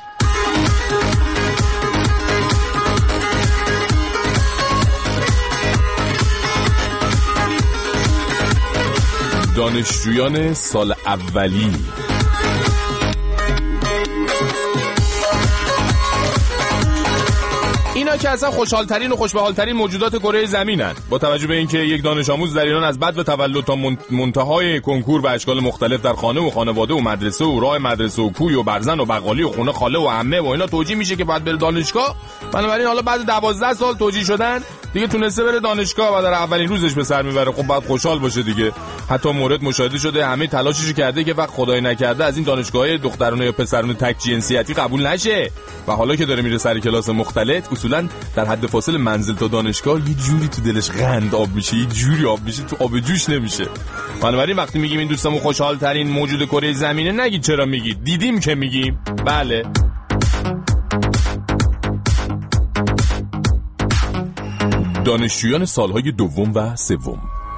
دانشجویان سال اولی اینا که اصلا خوشحالترین و خوشبحالترین موجودات کره زمینن، با توجه به اینکه یک دانش آموز در ایران از بدو تولد تا منتهای کنکور به اشکال مختلف در خانه و خانواده و مدرسه و راه مدرسه و کوی و برزن و بقالی و خونه خاله و عمه و اینا توجیه میشه که باید بره دانشگاه. بنابراین حالا بعد دوازده سال توجیه شدن دیگه تونسته بره دانشگاه و در اولین روزش به سر میبره. خب باید خوشحال باشه دیگه. حتی مورد مشاهده شده همه تلاشش کرده که وقت خدای نکرده از این دانشگاه‌های دخترانه یا پسرانه تک جنسیتی قبول نشه و حالا که داره میره سر کلاس مختلط اصولا در حد فاصل منزل تا دانشگاه یه جوری تو دلش قند آب میشه، یه جوری آب میشه تو آب جوش نمیشه. بنابراین وقتی میگیم این دوستمون خوشحال ترین موجود کره زمینه نگید چرا میگید، دیدیم که میگیم. بله دانشجویان سالهای دوم و سوم.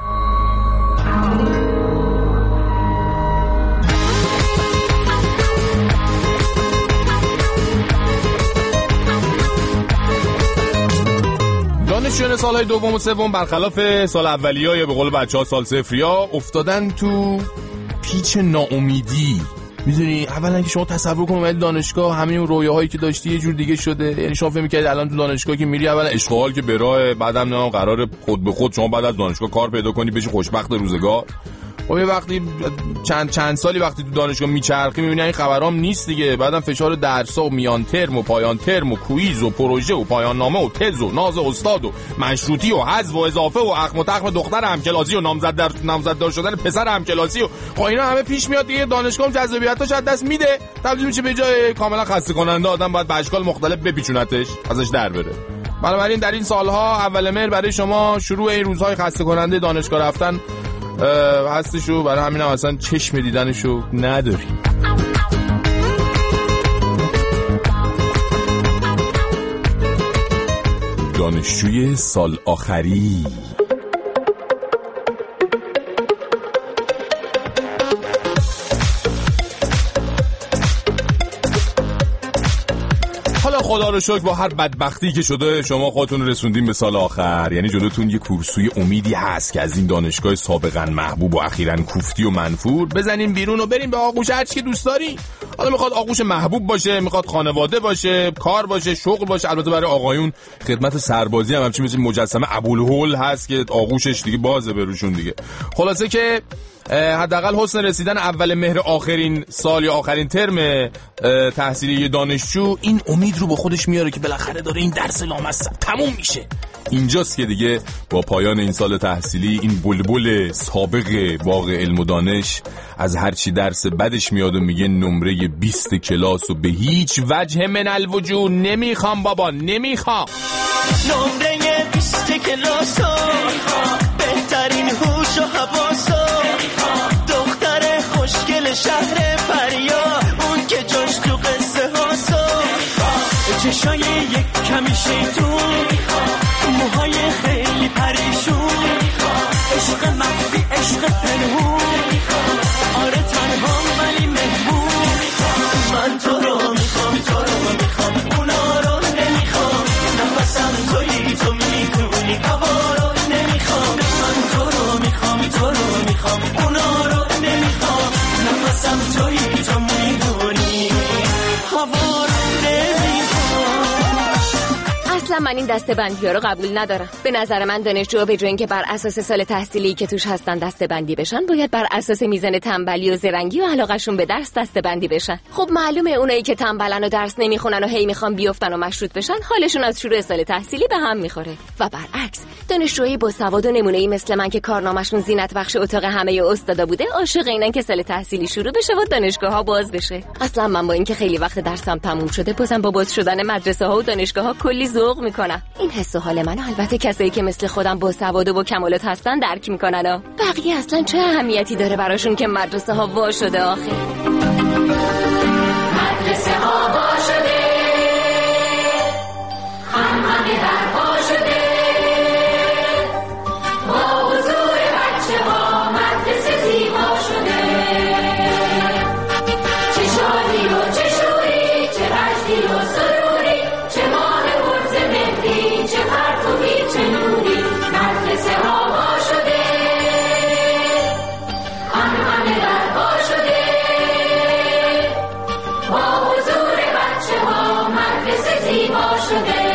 دانشجویان سالهای دوم و سوم برخلاف سال اولی‌ها یا به قول بچه‌ها سال صفری‌ها افتادن تو پیچ ناامیدی. میدونی اولا که شما تصور کن اومدی دانشگاه همین اون رویاهایی که داشتی یه جور دیگه شده. یعنی شما فکر می‌کردی الان تو دانشگاه که میری اولا اشغال که به راه، بعدم نه قرار خود به خود شما بعد از دانشگاه کار پیدا کنی بشی خوشبخت روزگار. خب یه وقتی چند چند سالی وقتی تو دانشگاه میچرخی میبینی این خبرام نیست دیگه. بعدم فشار درس‌ها و میان ترم و پایان ترم و کویز و پروژه و پایان نامه و تز و ناز استاد و مشروطی و حذف و اضافه و اخم و تخم دختر همکلاسی و نامزد در نامزد دار شدن پسر همکلاسی و خب اینا همه پیش میاد دیگه. دانشگاه جذابیتاش از دست میده، تبدیل میشه به جای کاملا خسته کننده. آدم باید به اشکال مختلف بپیچونتش ازش در بره. بنابراین در این سالها اول مهر برای شما شروع این روزهای خسته کننده دانشگاه رفتن هستش و برای همین هم اصلا چشم دیدنشو نداریم. دانشجوی سال آخری. خدا رو شکر با هر بدبختی که شده شما خودتون رسوندین به سال آخر. یعنی جلوتون یه کورسوی امیدی هست که از این دانشگاه سابقا محبوب و اخیراً کوفتی و منفور بزنین بیرون و بریم به آغوش هر چی که دوست داری. حالا میخواد آغوش محبوب باشه، میخواد خانواده باشه، کار باشه، شغل باشه. البته برای آقایون خدمت سربازی هم همچین مثل مجسمه ابوالهول هست که آغوشش دیگه بازه بروشون دیگه. خلاصه که حداقل حسن رسیدن اول مهر آخرین سال یا آخرین ترم تحصیلی دانشجو این امید رو با خودش میاره که بالاخره داره این درس لامصب تموم میشه. اینجاست که دیگه با پایان این سال تحصیلی این بلبل سابق باغ علم و دانش از هرچی درس بدش میاد و میگه نمره بیست کلاس و به هیچ وجه من الوجود نمیخوام بابا، نمیخوام نمره بیست کلاس و بهترین هوش و حواس و دختر خوشگل شهر فریا، اون که جاش تو قصه هاست و چشای یک کمی شیطون، موهای خیلی پریشون، عشق مخفی عشق پنهون، آره تنها ولی مهمون. من تو رو میخوام، تو رو میخوام، اونا رو نمیخوام، نفسم تویی تو میدونی، هوا رو نمیخوام. من تو رو میخوام، تو رو میخوام، اونا رو نمیخوام، نفسم تویی تو میدونی، هوا رو نمیخوام. اصلا من این دسته‌بندی‌ها رو قبول ندارم. به نظر من دانشجوها به جای اینکه بر اساس سال تحصیلی که توش هستن دسته‌بندی بشن، باید بر اساس میزان تنبلی و زرنگی و علاقه‌شون به درس دسته‌بندی بشن. خب معلومه اونایی که تنبلن و درس نمیخونن و هی میخوان بیافتن و مشروط بشن، حالشون از شروع سال تحصیلی به هم میخوره. و برعکس دانشجوهای با سواد و نمونه‌ای مثل من که کارنامه‌شون زینت بخش اتاق همه استادا بوده، عاشق اینن که سال تحصیلی شروع بشه و دانشگاه‌ها باز بشه. اصلا من با اینکه خیلی وقت درسم تموم شده، بازم با باز شدن مدرسه‌ها و دانشگاه‌ها کلی ذوق میکنم. این حس و حال منو البته کسایی که مثل خودم با سواد و با کمالات هستن درک میکنن و بقیه اصلا چه اهمیتی داره براشون که مدرسه ها وا شده. آخه مدرسه ها وا شده، هم همه برپا شده، با حضور بچه ها مدرسه زیبا شده. چه شادی و چه شوری، چه وجدی و سروری، چه ماه برز مهدی، چه پرتوی چه نوری. مدرسه ها وا شده، هم همه برپا شده، با حضور بچه ها مدرسه زیبا شده.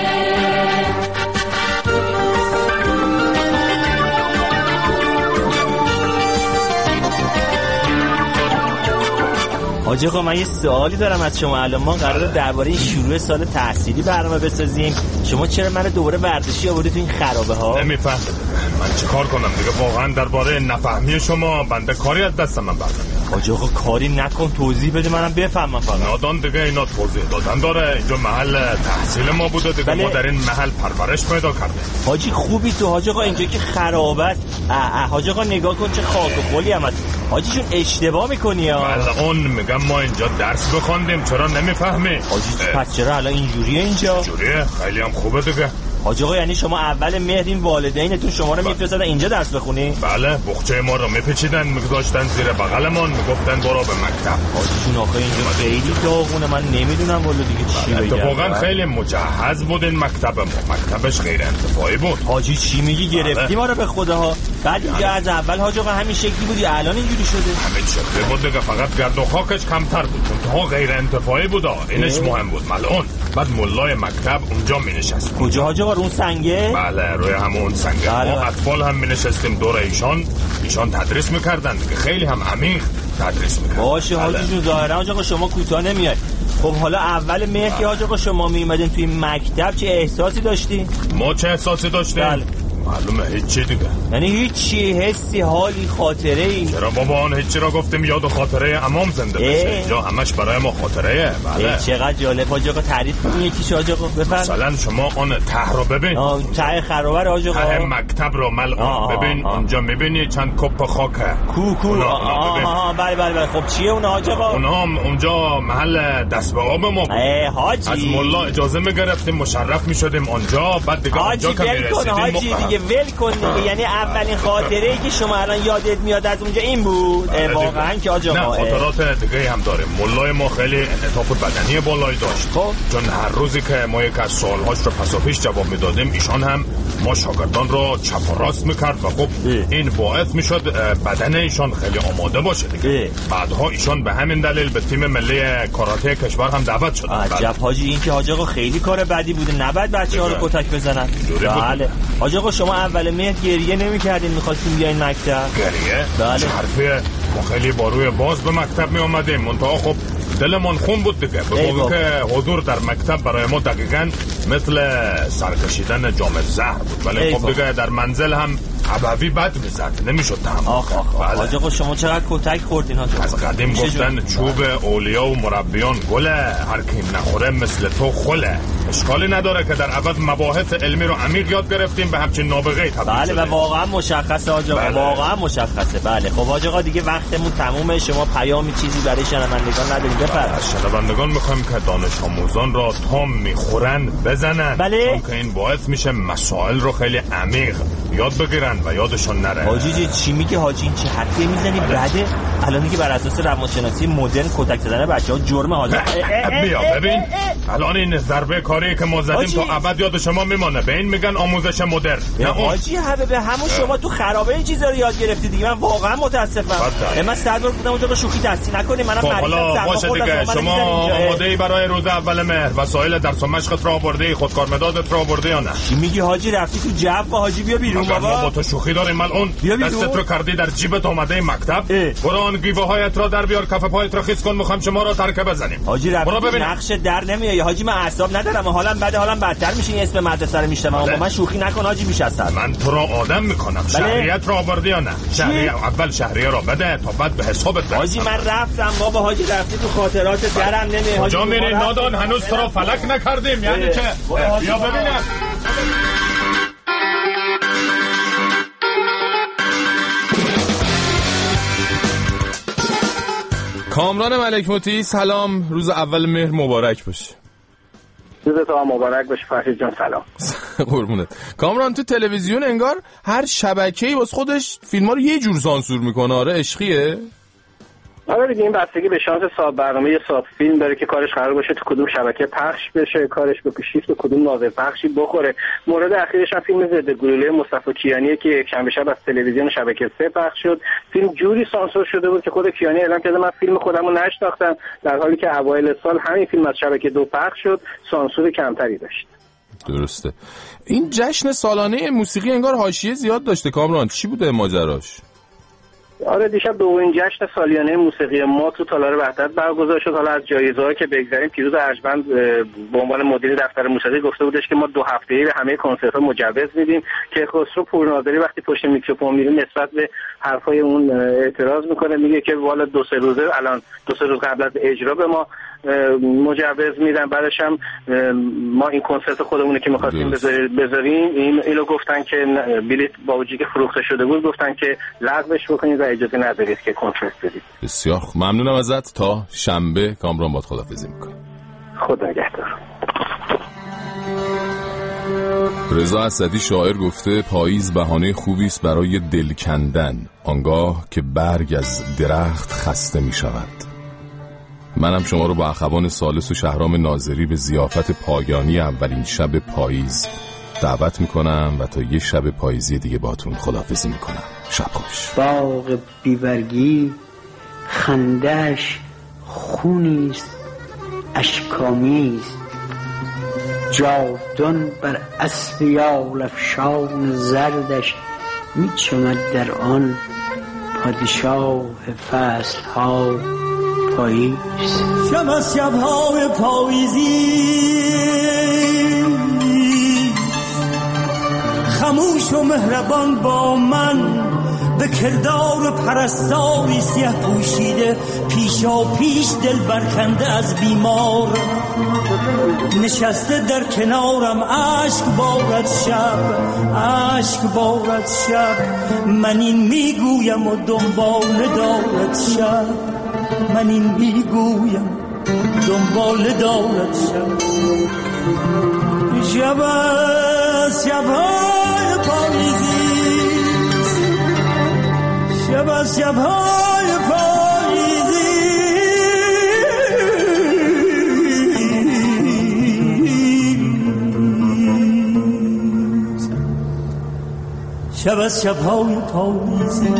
حاج آقا من یه سوالی دارم از شما. الان ما قراره درباره شروع سال تحصیلی برنامه بسازیم، شما چرا منو دوباره ورزشی آوردی تو این خرابه ها؟ نمیفهم من چه کار کنم دیگه. واقعا درباره نفهمی شما بنده کاری از دست من برمیاد. حاج آقا کاری نکن، توضیح بده منم بفهمم. فقط نادان دیگه اینا توضیح دادن داره. اینجا محل تحصیل ما بوده دیگه. بله. ما در این محل پرورش پیدا کردیم. حاجی خوبی تو حاج آقا، اینجا که خرابه است. حاج آقا نگاه کن چه خاک و خلی هم هست. حاجی چون اشتباه میکنی ها. الان میگم ما اینجا درس بخوندیم، چرا نمیفهمی؟ حاجی پس چرا الان اینجوریه اینجا؟ جوریه خیلی هم خوبه دیگه. حاج آقا یعنی شما اول مهر این والدینتون شما رو میفرستادن اینجا درس بخونی؟ بله، بخچه ما رو میپیچیدن میگذاشتن زیر بغلمون، میگفتن برو به مکتب. حاجیشون آخه اینجا خیلی داغونه، من نمیدونم والا دیگه چی بگم. اتفاقا خیلی مجهز بود این مکتب ما، مکتبش غیر انتفاعی بود. حاجی چی میگی؟ گرفتی ما رو به خداها. بعد اینجا از اول حاج آقا همین شکلی بودی، الان اینجوری شده؟ همین شکلی بود دیگه، فقط گرد و خاکش کمتر بود. اونها غیر انتفاعی بود، اینش مهم بود. ملعون. بعد مولای مکتب اونجا مینشست. کجا حاج آقا؟ آقا رو سنگه؟ بله روی همون سنگه. بله. ما اطفال هم می نشستیم دور ایشان، ایشان تدریس میکردن که خیلی هم عمیق تدریس میکردن. باشه حاجی جون ظاهرا حاج آقا شما کوتاه نمیاد. خب حالا اول مهر که حاج آقا شما میومدین توی مکتب چه احساسی داشتی؟ ما چه احساسی داشتیم؟ بله. معلومه هیچی دیگه. یعنی هیچی، حسی، حالی، خاطره ای؟ چرا بابا آن هیچی را گفتیم یاد و خاطره عمام زنده بشه. اینجا همش برای ما خاطره. بله. چقدر جالب حاج آقا، تعریف کن یکیش حاج آقا بفرمایید. مثلا شما آن ته رو ببین. آه ته خرابر حاج آقا. ته مکتب رو ملعون ببین. اونجا میبینی چند کپ خاکه. کو کو. آها آها بله بله بله. خب چیه اون حاج آقا؟ اونام اونجا محل دست به آب ما بود. حاجی از ملا اجازه میگرفتیم مشرف میشدیم آنجا، بعد دیگه اونجا که میرسیدیم حاجی دیگه ول کن دیگه. یعنی اولین خاطره ای که شما الان یادت میاد از اونجا این بود؟ واقعا که حاج آقا نه خاطرات دیگه هم داریم. ملای ما خیلی انعطاف بدنی بالایی داشت. خب چون هر روزی که ما یک از سوالهاش رو پس و پیش جواب میدادیم ایشان هم ما شاگردان رو چپ و راست میکرد و خب این باعث میشد بدن ایشان خیلی آماده باشه دیگه. بعدها ایشان به همین دلیل به تیم ملی کاراته کشور هم دعوت شدن. عجب حاجی، این که حاج آقا خیلی کار بدی بوده، نباید بچه‌ها رو کتک بزنن. بله حاج آقا شما اول مهر گریه نمی‌کردین می‌خواستین بیاین مکتب؟ گریه؟ بله. حرفیه. ما خیلی با روی باز به مکتب می آمدیم، منتها خب دلمون خون بود دیگه. به موقع که حضور در مکتب برای ما دقیقاً مثل سرکشیدن جام زهر بود. ولی خب دیگه در منزل هم عبوی بد میزد، نمیشد تحمل. آخ آخ آخ حاج آقا شما چقدر کتک خوردین ها؟ از قدیم گفتن چوب اولیا و مربیان گله، هر کی نخوره مثل تو خله. اشکالی نداره که در عوض مباحث علمی رو عمیق یاد گرفتیم به همچین نابغه‌ای تبدیل بله و واقعا مشخصه حاج آقا. بله. واقعا مشخصه. بله خب حاج آقا دیگه وقتمون تمومه، شما پیامی چیزی برای شنوندگان ندارید بفرمایید. شنوندگان میخوایم که دانش آموزان را تام میخورن بزنن. بله. چون که این باعث میشه مسائل رو خیلی عمیق یاد بگیرن و یادشون نره. حاجی چی میگه حاجی؟ این چه حرفی میزنی؟ بعده الان دیگه بر اساس روانشناسی مدرن کتک زدن بچه‌ها جرمه حاجی. بیا ببین الان این ضربه کاری که ما زدیم تا ابد یاد شما میمونه. به این میگن آموزش مدرن. نه حاجی به همون شما تو خرابه این چیزا رو یاد گرفتی دیگه. من واقعا متاسفم. من صد بار گفتم اونجا شوخی دستی نکنی. منم مریضم. باشه دیگه شما آماده‌ای برای روز اول مهر؟ وسایل درس و مشقت را آوردی؟ خودکار مدادت را آوردی یا نه؟ چی میگی حاجی؟ رفتی تو جو حاجی؟ بیا بیرون بابا. با تو شوخی داریم ملعون. دستت رو کردی در جیبت اومده مکتب. قرآن گیوه هایت را در بیار، کف پایت را خیس کن، میخوام شما را ترک بزنیم. حاجی رفتی نقش در نمیای حاجی. من اعصاب ندارم، حالم بده، حالم بدتر میشه. این اسم مدرسه رو میشتم. با من شوخی نکن حاجی بیش از حد. من تو را آدم میکنم. شهریت را آوردی یا نه؟ شهریه اول شهریه را بده تا بعد به حسابت برسم. حاجی من رفتم بابا. حاجی رفتی تو خاطرات درم نمیای. کجا میری نادان؟ هنوز تو را فلک نکردیم. یعنی که بیا ببینم. کامران ملک مطیع سلام، روز اول مهر مبارک باشه. روزت هم مبارک باشه فرشید جان. سلام. قربونت. کامران تو تلویزیون انگار هر شبکه‌ای واسه خودش فیلم‌ها رو یه جور سانسور میکنه. آره عشقیه؟ آره دیگه این بستگی به شانس صاحب برنامه یا صاحب فیلم داره که کارش قرار باشه تو کدوم شبکه پخش بشه، کارش به پیشیف تو کدوم ناظر پخشی بخوره. مورد اخیرش هم فیلم ضد گلوله مصطفی کیانیه که یک شنبه شب از تلویزیون شبکه سه پخش شد. فیلم جوری سانسور شده بود که خود کیانی اعلام کرده من فیلم خودم رو نشناختم، در حالی که اوایل سال همین فیلم از شبکه دو پخش شد، سانسور کمتری داشت. درسته. این جشن سالانه موسیقی انگار حاشیه زیاد داشته کامران، چی بوده ماجراش؟ آره دیشب دومین جشن سالیانه موسیقی ما تو تالار وحدت برگزار شد. حالا از جایزه‌ها که بگذریم، پیروز ارجمند به عنوان مدیر دفتر موسیقی گفته بودش که ما دو هفته‌ای به همه کنسرت‌ها مجوز میدیم که خسرو پورناظری وقتی پشت میکروفون میره نسبت به حرفای اون اعتراض میکنه، میگه که والا دو سه روزه الان دو سه روز قبل از اجرا به ما مجوز میدن، بعدش هم ما این کنسرت خودمونه که می‌خواستیم بذاریم این اینو گفتن که بلیت با وجودی که فروخته شده بود گفتن که لغوش بکنید و اجازه ندارید که کنسرت بدید. بسیار خوب، ممنونم ازت. تا شنبه کامران باد خداحافظی می‌کنم. خدا نگهدار. رضا اسدی شاعر گفته پاییز بهانه خوبی است برای دل کندن، آنگاه که برگ از درخت خسته می‌شود. منم شما رو با اخوان ثالث و شهرام ناظری به ضیافت پایانی اولین شب پاییز دعوت میکنم و تا یه شب پاییزی دیگه باتون خداحافظی میکنم. شب خوش. باغ بیبرگی خندش خونیست اشکامیست، جاودان بر اسب یال افشان زردش میچمد در آن پادشاه فصل ها پاییز. شب از شب‌های پاییزی خموش و مهربان با من به کردار پرستاری سیه پوشیده پیشا پیش دل برکنده از بیمار نشسته در کنارم اشک بارد شب اشک بارد شب من این میگویم و دنبال دارد شب من این میگویم دنبال دارد شب. شب از شب‌های پاییزی شب از شب‌های پاییزی شب از شب‌های پاییزی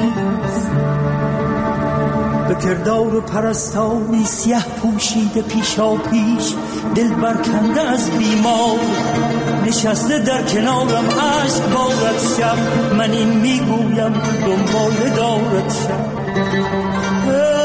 به کردار پرستاری سیه پوشیده پیشا پیش دل برکنده از بیمار نشسته در کنارم اشک بارد شب من این میگویم دنبال دارد شب.